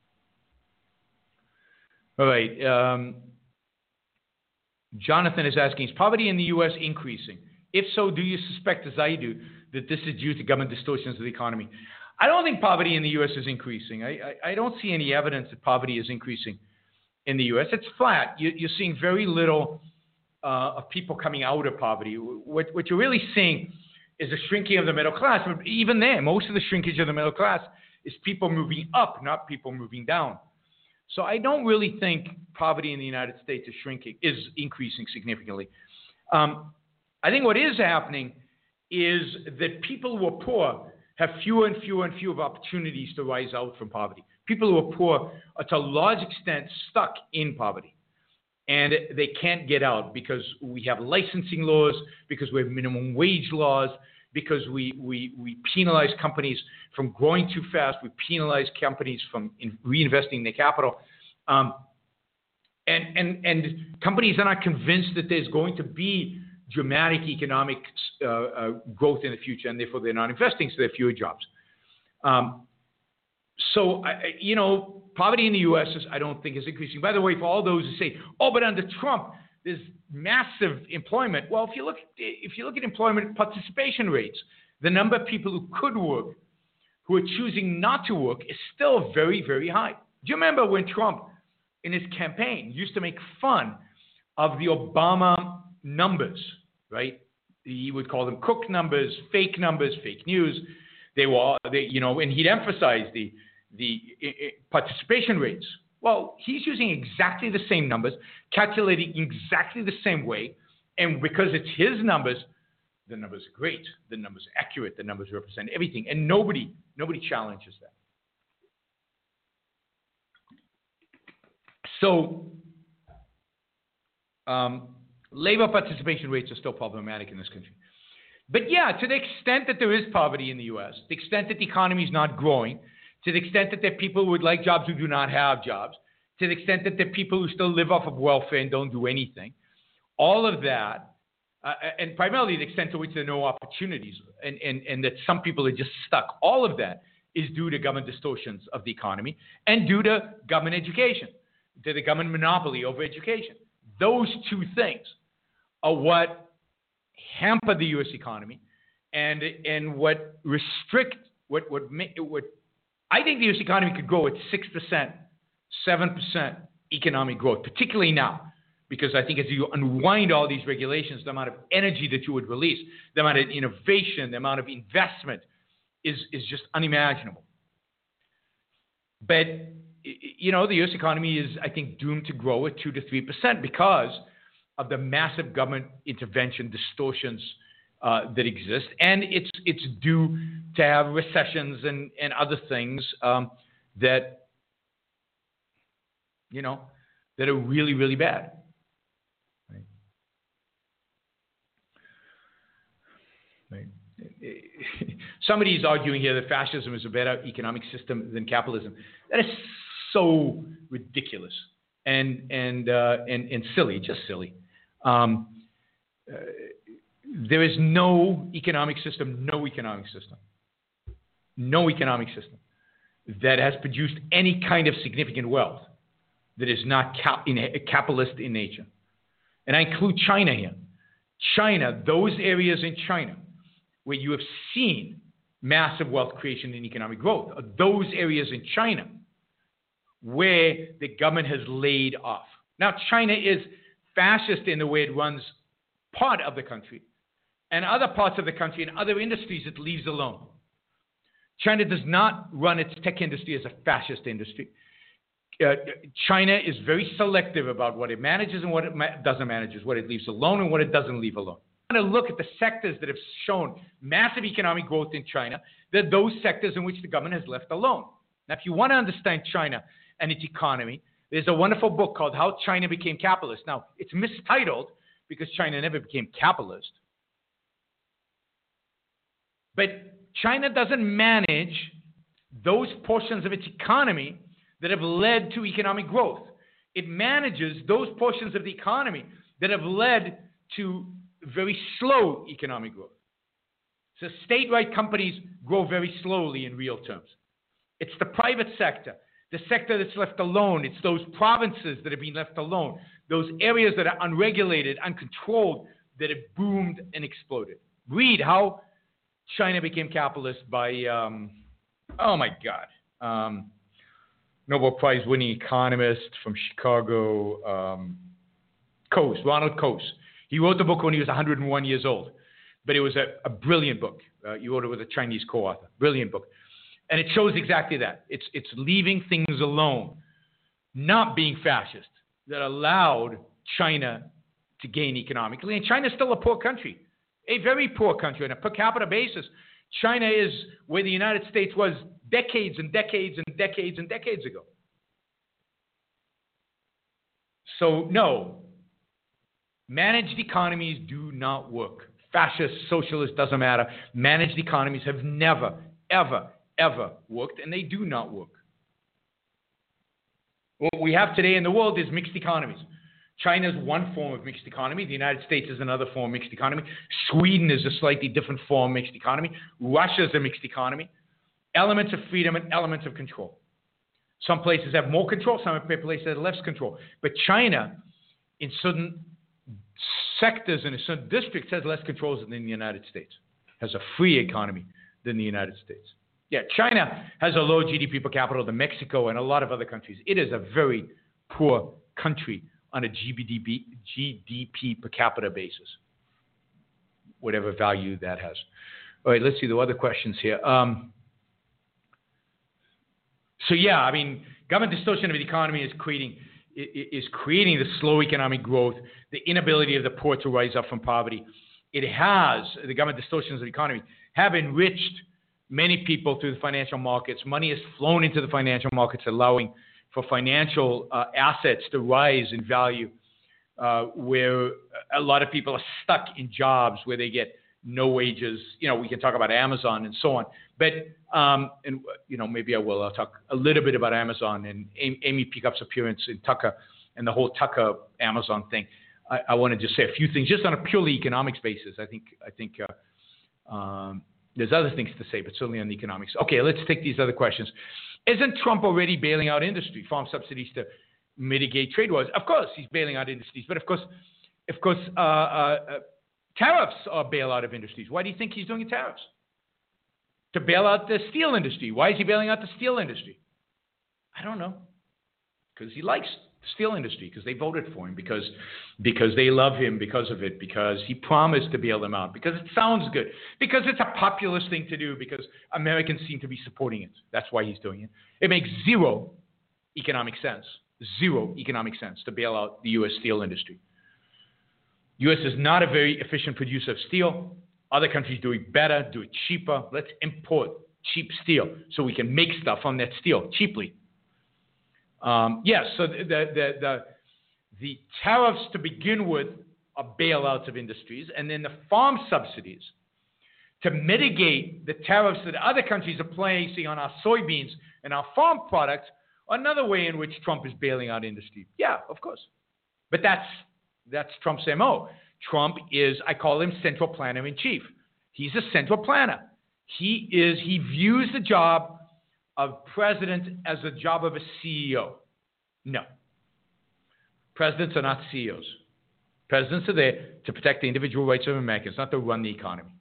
All right. Um, Jonathan is asking, is poverty in the U S increasing? If so, do you suspect, as I do, that this is due to government distortions of the economy? I don't think poverty in the U S is increasing. I, I, I don't see any evidence that poverty is increasing in the U S. It's flat. You, you're seeing very little uh, of people coming out of poverty. What, what you're really seeing is a shrinking of the middle class. But even there, most of the shrinkage of the middle class is people moving up, not people moving down. So I don't really think poverty in the United States is shrinking, is increasing significantly. Um, I think what is happening is that people who are poor have fewer and fewer and fewer opportunities to rise out from poverty. People who are poor are to a large extent stuck in poverty. And they can't get out because we have licensing laws, because we have minimum wage laws, because we, we, we penalize companies from growing too fast. We penalize companies from in reinvesting their capital. Um, and, and, and companies are not convinced that there's going to be dramatic economic uh, uh, growth in the future, and therefore they're not investing, so there are fewer jobs. Um, so, I, you know, poverty in the U S is, I don't think is increasing. By the way, for all those who say, oh, but under Trump, there's massive employment. Well, if you look, if you look at employment participation rates, the number of people who could work, who are choosing not to work, is still very, very high. Do you remember when Trump, in his campaign, used to make fun of the Obama numbers, right? He would call them crook numbers, fake numbers, fake news. They were, they, you know, and he'd emphasize the the participation rates. Well, he's using exactly the same numbers, calculating exactly the same way, and because it's his numbers, the numbers are great, the numbers are accurate, the numbers represent everything, and nobody, nobody challenges that. So, um, labor participation rates are still problematic in this country. But yeah, to the extent that there is poverty in the U S, to the extent that the economy is not growing, to the extent that there are people who would like jobs who do not have jobs, to the extent that there are people who still live off of welfare and don't do anything, all of that, uh, and primarily the extent to which there are no opportunities, and, and, and that some people are just stuck, all of that is due to government distortions of the economy and due to government education, to the government monopoly over education. Those two things are what hamper the U S economy and and what restrict what what what I think the U S economy could grow at six percent, seven percent economic growth, particularly now, because I think as you unwind all these regulations, the amount of energy that you would release, the amount of innovation, the amount of investment is is just unimaginable. But you know, the U S economy is, I think, doomed to grow at two to three percent because of the massive government intervention distortions uh, that exist, and it's it's due to have recessions and, and other things um, that you know that are really really bad. Right. Right. Somebody's arguing here that fascism is a better economic system than capitalism. That is so ridiculous and and uh, and and silly, just silly. Um, uh, there is no economic system, no economic system, no economic system that has produced any kind of significant wealth that is not cap- in a, capitalist in nature. And I include China here. China, those areas in China where you have seen massive wealth creation and economic growth, are those areas in China where the government has laid off. Now, China is fascist in the way it runs part of the country, and other parts of the country and other industries it leaves alone. China does not run its tech industry as a fascist industry. Uh, China is very selective about what it manages and what it ma- doesn't manage, what it leaves alone and what it doesn't leave alone. I'm going to look at the sectors that have shown massive economic growth in China. They're those sectors in which the government has left alone. Now, if you want to understand China and its economy, there's a wonderful book called How China Became Capitalist. Now, it's mistitled because China never became capitalist. But China doesn't manage those portions of its economy that have led to economic growth. It manages those portions of the economy that have led to very slow economic growth. So state-run companies grow very slowly in real terms. It's the private sector, the sector that's left alone. It's those provinces that have been left alone, those areas that are unregulated, uncontrolled, that have boomed and exploded. Read How China Became Capitalist by, um, oh my God, um, Nobel Prize winning economist from Chicago, um, Coase, Ronald Coase. He wrote the book when he was one hundred one years old, but it was a, a brilliant book. Uh, he wrote it with a Chinese co-author. Brilliant book. And it shows exactly that. It's, it's leaving things alone, not being fascist, that allowed China to gain economically. And China is still a poor country, a very poor country on a per capita basis. China is where the United States was decades and decades and decades and decades ago. So, no, managed economies do not work. Fascist, socialist, doesn't matter. Managed economies have never, ever, ever worked, and they do not work. What we have today in the world is mixed economies. China is one form of mixed economy. The United States is another form of mixed economy. Sweden is a slightly different form of mixed economy. Russia is a mixed economy. Elements of freedom and elements of control. Some places have more control, some places have less control. But China, in certain sectors and in certain districts, has less controls than the United States. Has a free economy than the United States. Yeah, China has a low G D P per capita than Mexico and a lot of other countries. It is a very poor country on a G D P per capita basis, whatever value that has. All right, let's see the other questions here. Um, so yeah, I mean, government distortion of the economy is creating is creating the slow economic growth, the inability of the poor to rise up from poverty. It has, the government distortions of the economy have enriched many people through the financial markets. Money has flown into the financial markets, allowing for financial uh, assets to rise in value, uh, where a lot of people are stuck in jobs where they get no wages. You know, we can talk about Amazon and so on. But, um, and you know, maybe I will. I'll talk a little bit about Amazon and Amy Peacock's appearance in Tucker and the whole Tucker Amazon thing. I, I want to just say a few things, just on a purely economics basis. I think, I think uh, um, there's other things to say, but certainly on the economics. Okay, let's take these other questions. Isn't Trump already bailing out industry, farm subsidies to mitigate trade wars? Of course, he's bailing out industries, but of course, of course, uh, uh, tariffs are bailout of industries. Why do you think he's doing tariffs? To bail out the steel industry. Why is he bailing out the steel industry? I don't know. Because he likes the steel industry, because they voted for him, because because they love him because of it, because he promised to bail them out, because it sounds good, because it's a populist thing to do, because Americans seem to be supporting it. That's why he's doing it. It makes zero economic sense, zero economic sense to bail out the U S steel industry. U S is not a very efficient producer of steel. Other countries do it better, do it cheaper. Let's import cheap steel so we can make stuff on that steel cheaply. Um, yes, so the, the, the, the tariffs to begin with are bailouts of industries, and then the farm subsidies to mitigate the tariffs that other countries are placing on our soybeans and our farm products are another way in which Trump is bailing out industry. Yeah, of course. But that's, that's Trump's M O. Trump is, I call him central planner in chief. He's a central planner. He is, he views the job of president as the job of a C E O. No. Presidents are not C E Os. Presidents are there to protect the individual rights of Americans, not to run the economy.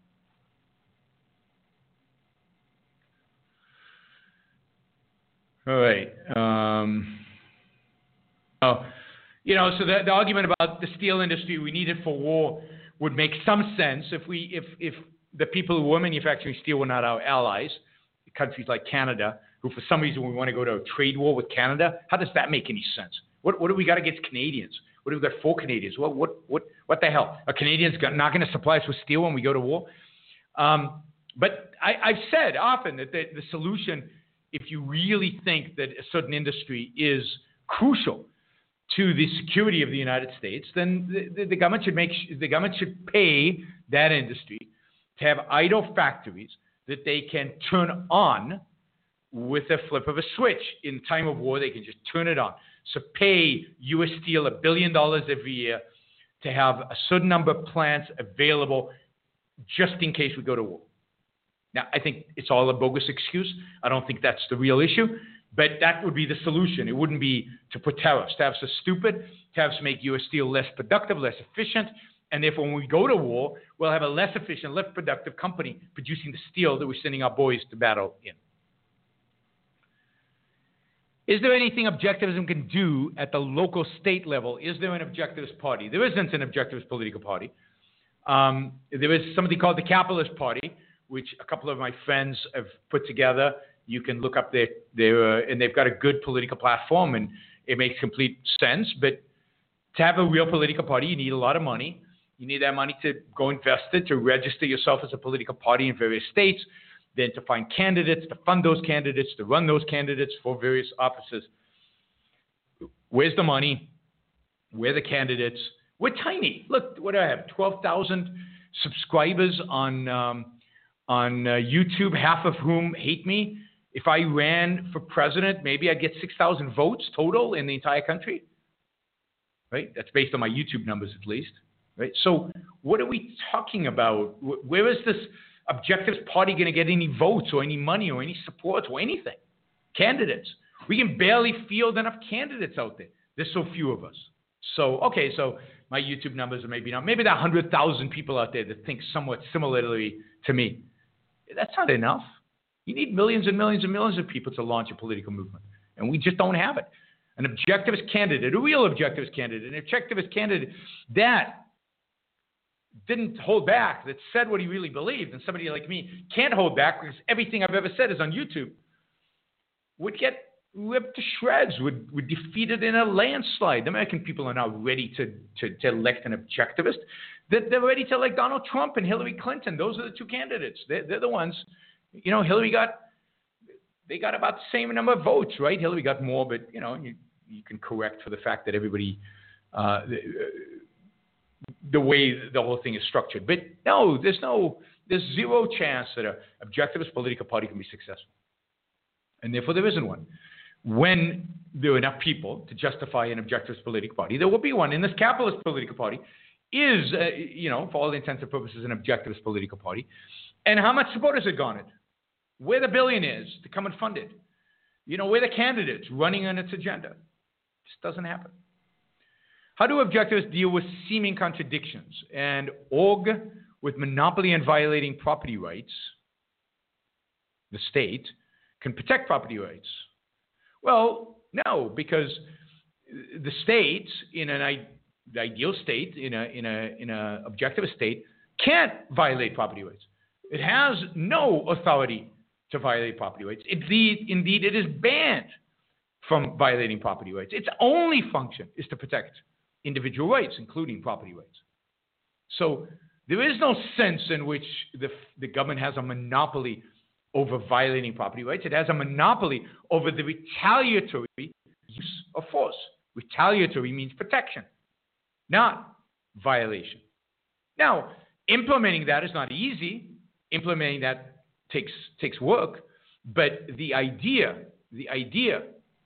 All right. Um, oh, you know, so the, the argument about the steel industry, we need it for war, would make some sense if we, if, if the people who were manufacturing steel were not our allies, countries like Canada, who for some reason we want to go to a trade war with Canada. How does that make any sense? What, what do we got against Canadians? What do we got for Canadians? What, what, what, what the hell? Are Canadians not going to supply us with steel when we go to war? Um, but I, I've said often that the, the solution, if you really think that a certain industry is crucial to the security of the United States, then the, the, the government should make the government should pay that industry to have idle factories that they can turn on with a flip of a switch. In time of war, they can just turn it on. So pay U S Steel a billion dollars every year to have a certain number of plants available just in case we go to war. Now, I think it's all a bogus excuse. I don't think that's the real issue, but that would be the solution. It wouldn't be to put tariffs. Tariffs are stupid. Tariffs make U S Steel less productive, less efficient, and therefore when we go to war, we'll have a less efficient, less productive company producing the steel that we're sending our boys to battle in. Is there anything objectivism can do at the local state level? Is there an objectivist party? There isn't an objectivist political party. Um, there is something called the Capitalist Party, which a couple of my friends have put together. You can look up their, their uh, and they've got a good political platform, and it makes complete sense. But To have a real political party, you need a lot of money. You need that money to go invest it, to register yourself as a political party in various states, then to find candidates, to fund those candidates, to run those candidates for various offices. Where's the money? Where are the candidates? We're tiny. Look, what do I have? twelve thousand subscribers on um, on uh, YouTube, half of whom hate me. If I ran for president, maybe I'd get six thousand votes total in the entire country. Right? That's based on my YouTube numbers, at least. Right? So what are we talking about? Where is this Objectives Party going to get any votes or any money or any support or anything? Candidates. We can barely field enough candidates out there. There's so few of us. So, okay, so my YouTube numbers are maybe not. Maybe there are one hundred thousand people out there that think somewhat similarly to me. That's not enough. You need millions and millions and millions of people to launch a political movement. And we just don't have it. An objectivist candidate, a real objectivist candidate, an objectivist candidate that didn't hold back, that said what he really believed, and somebody like me can't hold back because everything I've ever said is on YouTube, would get ripped to shreds, would, would defeat it in a landslide. The American people are now ready to, to, to elect an objectivist. They're, they're ready to elect Donald Trump and Hillary Clinton. Those are the two candidates. They're, they're the ones. You know, Hillary got, they got about the same number of votes, right? Hillary got more, but, you know, you, you can correct for the fact that everybody, uh, the, the way the whole thing is structured. But no, there's no, there's zero chance that an objectivist political party can be successful. And therefore there isn't one. When there are enough people to justify an objectivist political party, there will be one. And this capitalist political party is, uh, you know, for all intents and purposes, an objectivist political party. And how much support has it garnered? Where the billionaires to come and fund it? You know, where the candidates running on its agenda? It just doesn't happen. How do objectivists deal with seeming contradictions and org with monopoly and violating property rights? The state can protect property rights. Well, no, because the state, in an the ideal state, in a in a in a objectivist state, can't violate property rights. It has no authority to violate property rights. Indeed, indeed, it is banned from violating property rights. Its only function is to protect individual rights, including property rights. So there is no sense in which the, the government has a monopoly over violating property rights. It has a monopoly over the retaliatory use of force. Retaliatory means protection, not violation. Now, implementing that is not easy. Implementing that takes takes work. But the idea, the idea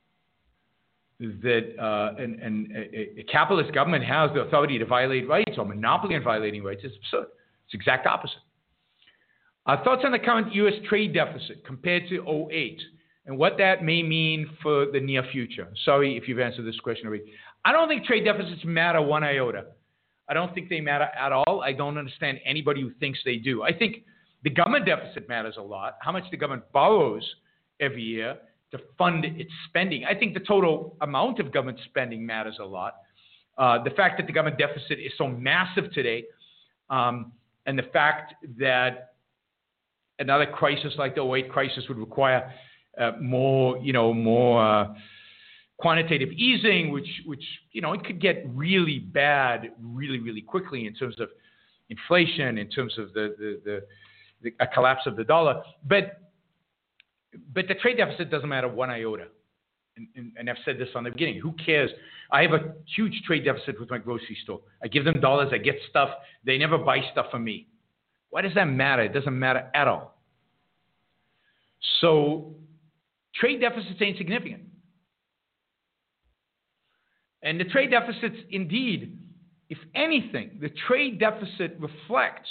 that uh, an, an, a, a capitalist government has the authority to violate rights or monopoly on violating rights is absurd. It's the exact opposite. Our thoughts on the current U S trade deficit compared to oh eight and what that may mean for the near future. Sorry if you've answered this question already. I don't think trade deficits matter one iota. I don't think they matter at all. I don't understand anybody who thinks they do. I think the government deficit matters a lot. How much the government borrows every year to fund its spending. I think the total amount of government spending matters a lot. Uh, the fact that the government deficit is so massive today, um, and the fact that another crisis like the oh eight crisis would require uh, more, you know, more uh, quantitative easing, which, which, you know, it could get really bad really, really quickly in terms of inflation, in terms of the, the, the, the a collapse of the dollar. But But the trade deficit doesn't matter one iota. And, and, and I've said this from the beginning. Who cares? I have a huge trade deficit with my grocery store. I give them dollars. I get stuff. They never buy stuff from me. Why does that matter? It doesn't matter at all. So trade deficits ain't significant. And the trade deficits, indeed, if anything, the trade deficit reflects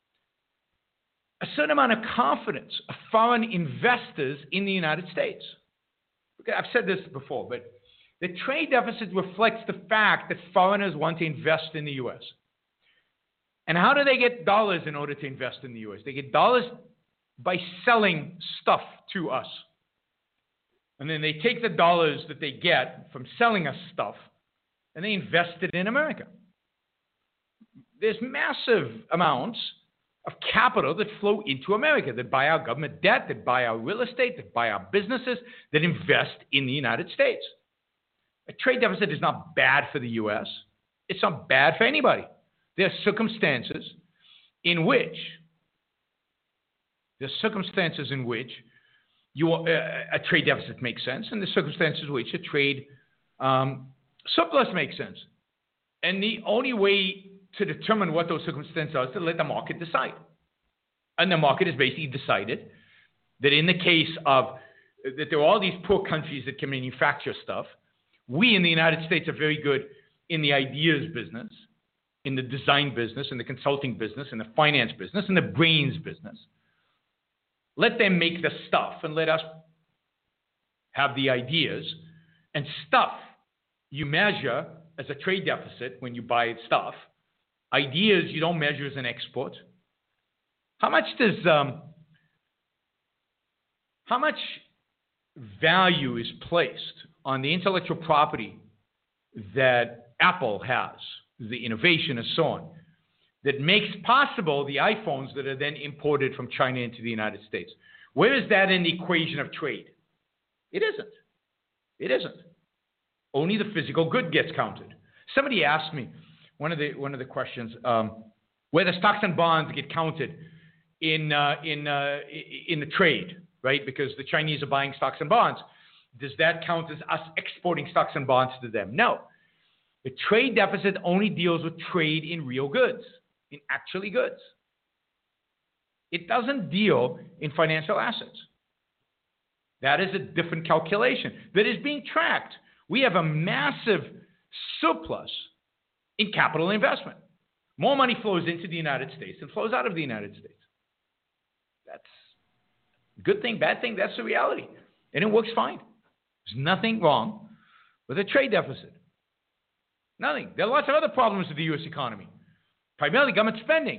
a certain amount of confidence of foreign investors in the United States. I've said this before, but the trade deficit reflects the fact that foreigners want to invest in the U S. And how do they get dollars in order to invest in the U S? They get dollars by selling stuff to us. And then they take the dollars that they get from selling us stuff and they invest it in America. There's massive amounts of capital that flow into America, that buy our government debt, that buy our real estate, that buy our businesses, that invest in the United States. A trade deficit is not bad for the U S. It's not bad for anybody. There are circumstances in which, there are circumstances in which you, uh, a trade deficit makes sense, and the circumstances in which a trade um, surplus makes sense. And the only way to determine what those circumstances are is to let the market decide. And the market has basically decided that in the case of, that there are all these poor countries that can manufacture stuff, we in the United States are very good in the ideas business, in the design business, in the consulting business, in the finance business, in the brains business. Let them make the stuff and let us have the ideas. And stuff you measure as a trade deficit when you buy stuff. Ideas you don't measure as an export. How much does um, how much value is placed on the intellectual property that Apple has, the innovation and so on, that makes possible the iPhones that are then imported from China into the United States? Where is that in the equation of trade? It isn't. It isn't. Only the physical good gets counted. Somebody asked me, one of the one of the questions, um, whether stocks and bonds get counted in uh, in uh, in the trade, right? Because the Chinese are buying stocks and bonds. Does that count as us exporting stocks and bonds to them? No. The trade deficit only deals with trade in real goods, in actually goods. It doesn't deal in financial assets. That is a different calculation that is being tracked. We have a massive surplus in capital investment. More money flows into the United States than flows out of the United States. That's a good thing, bad thing, that's the reality. And it works fine. There's nothing wrong with a trade deficit. Nothing. There are lots of other problems with the U S economy, primarily government spending.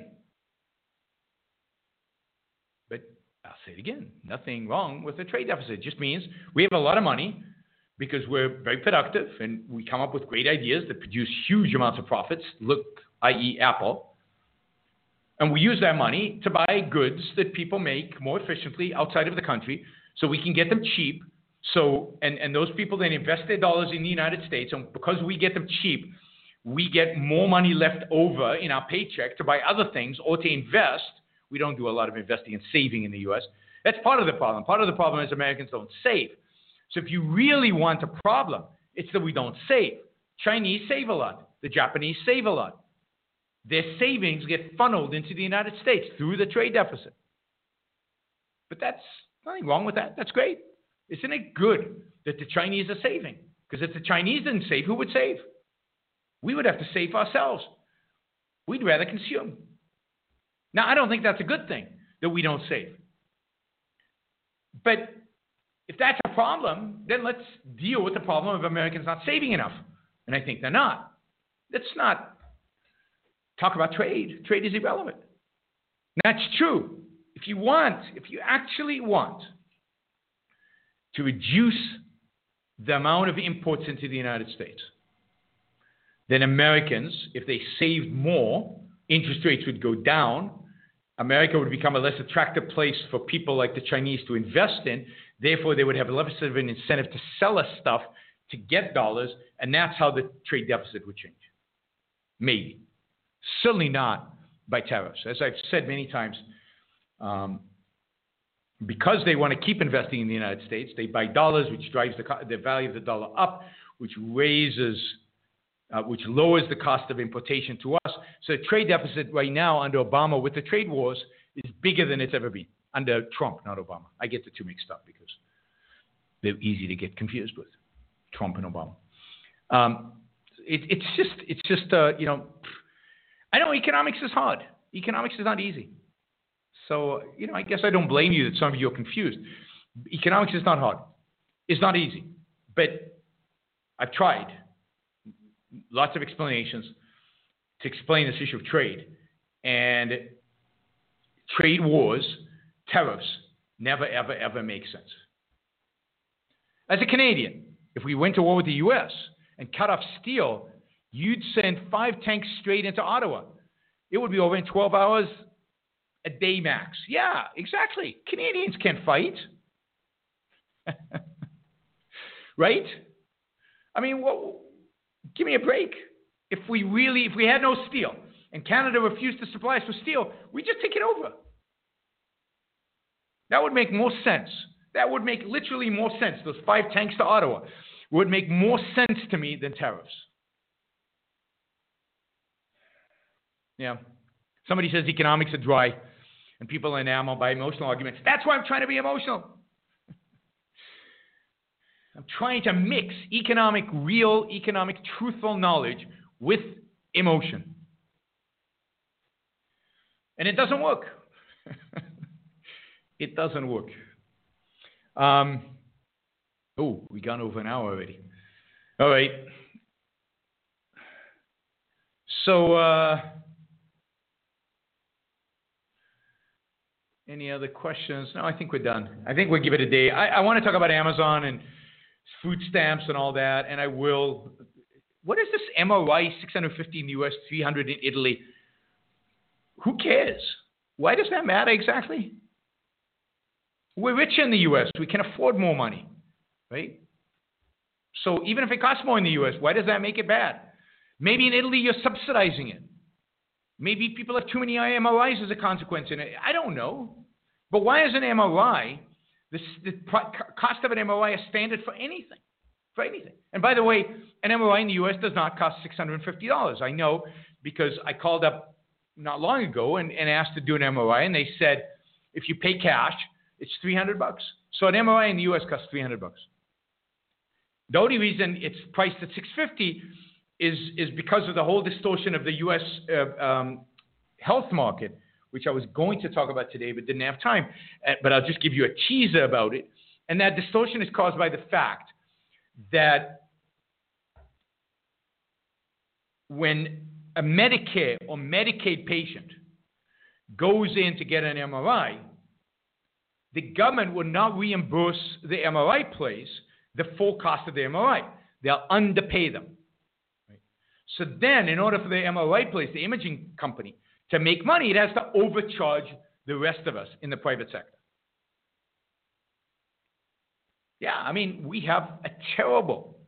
But I'll say it again, nothing wrong with a trade deficit. It just means we have a lot of money because we're very productive and we come up with great ideas that produce huge amounts of profits, look, that is. Apple. And we use that money to buy goods that people make more efficiently outside of the country so we can get them cheap. So, and, and those people then invest their dollars in the United States. And because we get them cheap, we get more money left over in our paycheck to buy other things or to invest. We don't do a lot of investing and saving in the U S. That's part of the problem. Part of the problem is Americans don't save. So if you really want a problem, it's that we don't save. Chinese save a lot. The Japanese save a lot. Their savings get funneled into the United States through the trade deficit. But that's nothing wrong with that. That's great. Isn't it good that the Chinese are saving? Because if the Chinese didn't save, who would save? We would have to save ourselves. We'd rather consume. Now, I don't think that's a good thing that we don't save. But if that's a problem, then let's deal with the problem of Americans not saving enough. And I think they're not. Let's not talk about trade. Trade is irrelevant. That's true. If you want, if you actually want to reduce the amount of imports into the United States, then Americans, if they saved more, interest rates would go down. America would become a less attractive place for people like the Chinese to invest in. Therefore, they would have less of an incentive to sell us stuff to get dollars, and that's how the trade deficit would change. Maybe. Certainly not by tariffs. As I've said many times, um, because they want to keep investing in the United States, they buy dollars, which drives the, co- the value of the dollar up, which raises, uh, which lowers the cost of importation to us. So the trade deficit right now under Obama with the trade wars is bigger than it's ever been. Under Trump, not Obama. I get the two mixed up because they're easy to get confused with, Trump and Obama. Um, it, it's just, it's just, uh, you know, I know economics is hard. Economics is not easy. So, you know, I guess I don't blame you that some of you are confused. Economics is not hard. It's not easy. But I've tried lots of explanations to explain this issue of trade. And trade wars, tariffs, never, ever, ever make sense. As a Canadian, if we went to war with the U S and cut off steel, you'd send five tanks straight into Ottawa. It would be over in twelve hours a day max. Yeah, exactly. Canadians can't fight. Right? I mean, well, give me a break. If we really, if we had no steel and Canada refused to supply us with steel, we just take it over. That would make more sense. That would make literally more sense. Those five tanks to Ottawa would make more sense to me than tariffs. Yeah. Somebody says economics are dry and people are enamored by emotional arguments. That's why I'm trying to be emotional. I'm trying to mix economic, real economic, truthful knowledge with emotion. And it doesn't work. It doesn't work. Um, oh, we gone over an hour already. All right. So, uh, any other questions? No, I think we're done. I think we'll give it a day. I, I want to talk about Amazon and food stamps and all that, and I will. What is this M R I, six hundred fifty in the U S, three hundred in Italy? Who cares? Why does that matter exactly? We're richer in the U S. We can afford more money, right? So even if it costs more in the U S, why does that make it bad? Maybe in Italy you're subsidizing it. Maybe people have too many M R Is as a consequence. And I don't know. But why is an M R I, the, the cost of an M R I is standard for anything? For anything. And by the way, an M R I in the U S does not cost six hundred fifty dollars. I know because I called up not long ago and, and asked to do an M R I, and they said, if you pay cash, it's three hundred bucks. So an M R I in the U S costs three hundred bucks. The only reason it's priced at six hundred fifty dollars is, is because of the whole distortion of the U S uh, um, health market, which I was going to talk about today but didn't have time. Uh, but I'll just give you a teaser about it. And that distortion is caused by the fact that when a Medicare or Medicaid patient goes in to get an M R I, the government will not reimburse the M R I place the full cost of the M R I. They'll underpay them. Right? So then, in order for the M R I place, the imaging company, to make money, it has to overcharge the rest of us in the private sector. Yeah, I mean, we have a terrible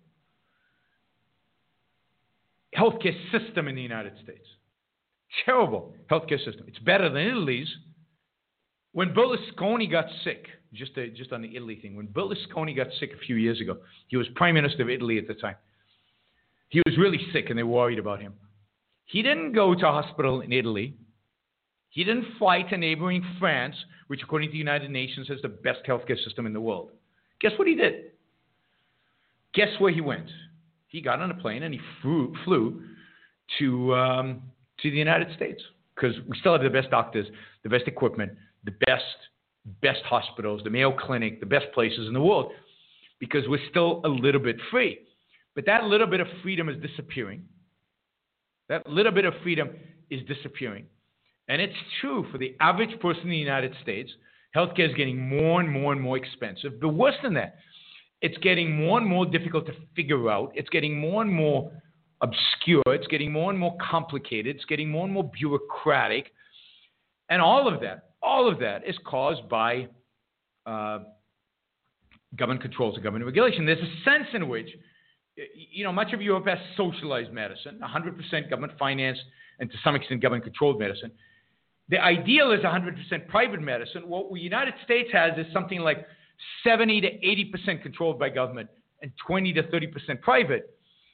healthcare system in the United States. Terrible healthcare system. It's better than Italy's. When Berlusconi got sick, just, to, just on the Italy thing, when Berlusconi got sick a few years ago, he was prime minister of Italy at the time. He was really sick and they were worried about him. He didn't go to a hospital in Italy. He didn't fly to neighboring France, which according to the United Nations has the best healthcare system in the world. Guess what he did? Guess where he went? He got on a plane and he flew, flew to, um, to the United States because we still have the best doctors, the best equipment, the best, best hospitals, the Mayo Clinic, the best places in the world because we're still a little bit free. But that little bit of freedom is disappearing. That little bit of freedom is disappearing. And it's true for the average person in the United States. Healthcare is getting more and more and more expensive. But worse than that, it's getting more and more difficult to figure out. It's getting more and more obscure. It's getting more and more complicated. It's getting more and more bureaucratic. And all of that, all of that is caused by uh, government controls and government regulation. There's a sense in which, you know, much of Europe has socialized medicine, one hundred percent government financed and to some extent government controlled medicine. The ideal is one hundred percent private medicine. What the United States has is something like seventy to eighty percent controlled by government and twenty to thirty percent private.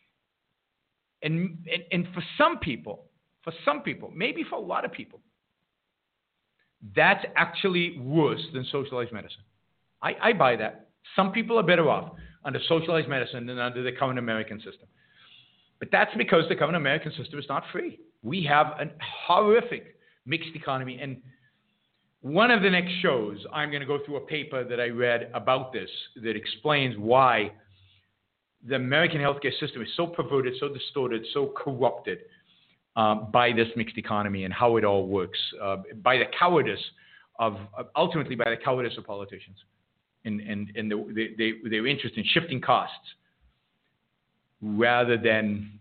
And, and, and for some people, for some people, maybe for a lot of people, that's actually worse than socialized medicine. I, I buy that. Some people are better off under socialized medicine than under the current American system. But that's because the current American system is not free. We have a horrific mixed economy. And one of the next shows, I'm going to go through a paper that I read about this that explains why the American healthcare system is so perverted, so distorted, so corrupted uh, by this mixed economy and how it all works, uh, by the cowardice of, ultimately by the cowardice of politicians and, and, and the, they, they, their interest in shifting costs rather than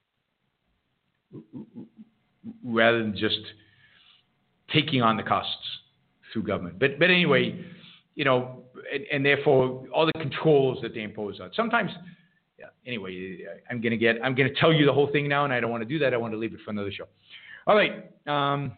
rather than just taking on the costs through government. But but anyway, you know, and, and therefore all the controls that they impose on. Sometimes, yeah, anyway, I'm gonna get. I'm gonna tell you the whole thing now, and I don't want to do that. I want to leave it for another show. All right. Um,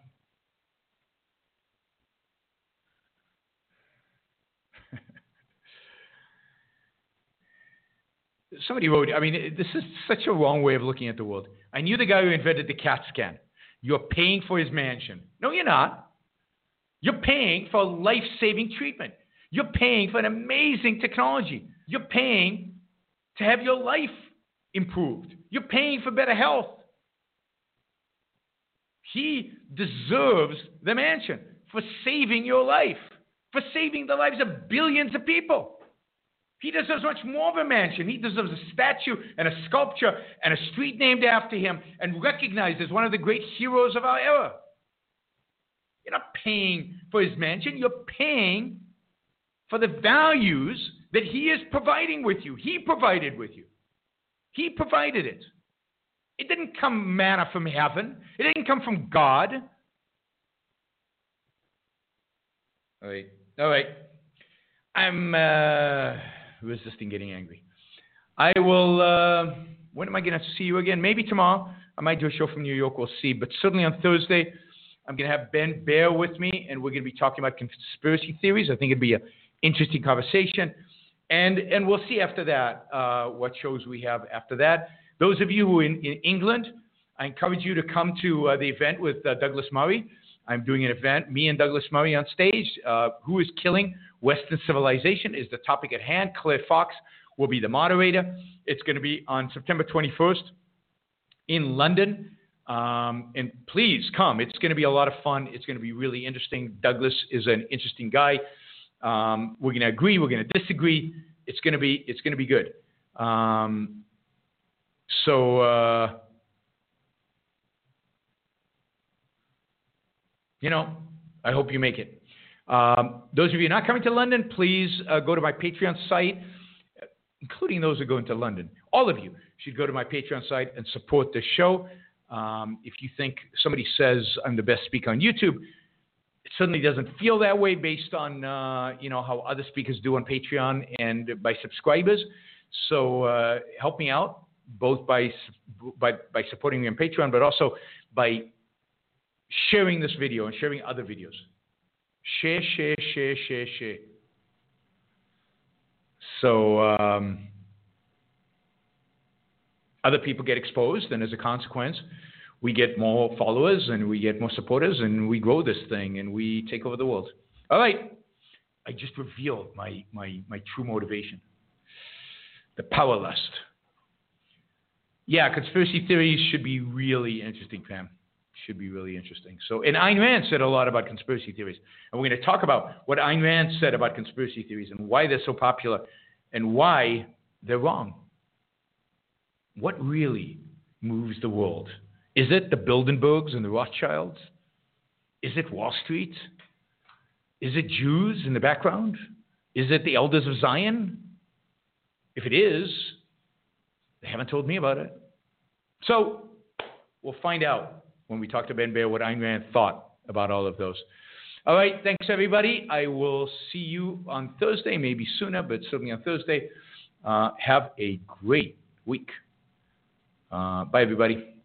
Somebody wrote, I mean, this is such a wrong way of looking at the world. I knew the guy who invented the CAT scan. You're paying for his mansion. No, you're not. You're paying for life-saving treatment. You're paying for an amazing technology. You're paying to have your life improved. You're paying for better health. He deserves the mansion for saving your life, for saving the lives of billions of people. He deserves much more of a mansion. He deserves a statue and a sculpture and a street named after him and recognized as one of the great heroes of our era. You're not paying for his mansion. You're paying for the values that he is providing with you. He provided with you. He provided it. It didn't come manna from heaven. It didn't come from God. All right. All right. I'm... Uh... resisting getting angry. I will, uh, when am I going to see you again? Maybe tomorrow. I might do a show from New York. We'll see. But certainly on Thursday, I'm going to have Ben Baer with me, and we're going to be talking about conspiracy theories. I think it'd be an interesting conversation. And and we'll see after that uh, what shows we have after that. Those of you who are in, in England, I encourage you to come to uh, the event with uh, Douglas Murray. I'm doing an event, me and Douglas Murray on stage. Uh, who is killing Western civilization is the topic at hand. Claire Fox will be the moderator. It's going to be on September twenty-first in London. Um, and please come. It's going to be a lot of fun. It's going to be really interesting. Douglas is an interesting guy. Um, we're going to agree. We're going to disagree. It's going to be, it's going to be good. Um, so, uh, you know, I hope you make it. Um, those of you not coming to London, please uh, go to my Patreon site, including those who are going to London. All of you should go to my Patreon site and support this show. Um, if you think somebody says I'm the best speaker on YouTube, it certainly doesn't feel that way based on uh, you know how other speakers do on Patreon and by subscribers. So uh, help me out both by, by by supporting me on Patreon, but also by sharing this video and sharing other videos. Share, share, share, share, share. So um, other people get exposed, and as a consequence, we get more followers, and we get more supporters, and we grow this thing, and we take over the world. All right. I just revealed my, my, my true motivation. The power lust. Yeah, conspiracy theories should be really interesting, Pam. Should be really interesting. So, and Ayn Rand said a lot about conspiracy theories. And we're going to talk about what Ayn Rand said about conspiracy theories and why they're so popular and why they're wrong. What really moves the world? Is it the Bilderbergs and the Rothschilds? Is it Wall Street? Is it Jews in the background? Is it the Elders of Zion? If it is, they haven't told me about it. So we'll find out when we talk to Ben Baer what Ayn Rand thought about all of those. All right, thanks everybody. I will see you on Thursday, maybe sooner, but certainly on Thursday. Uh, have a great week. Uh, bye, everybody.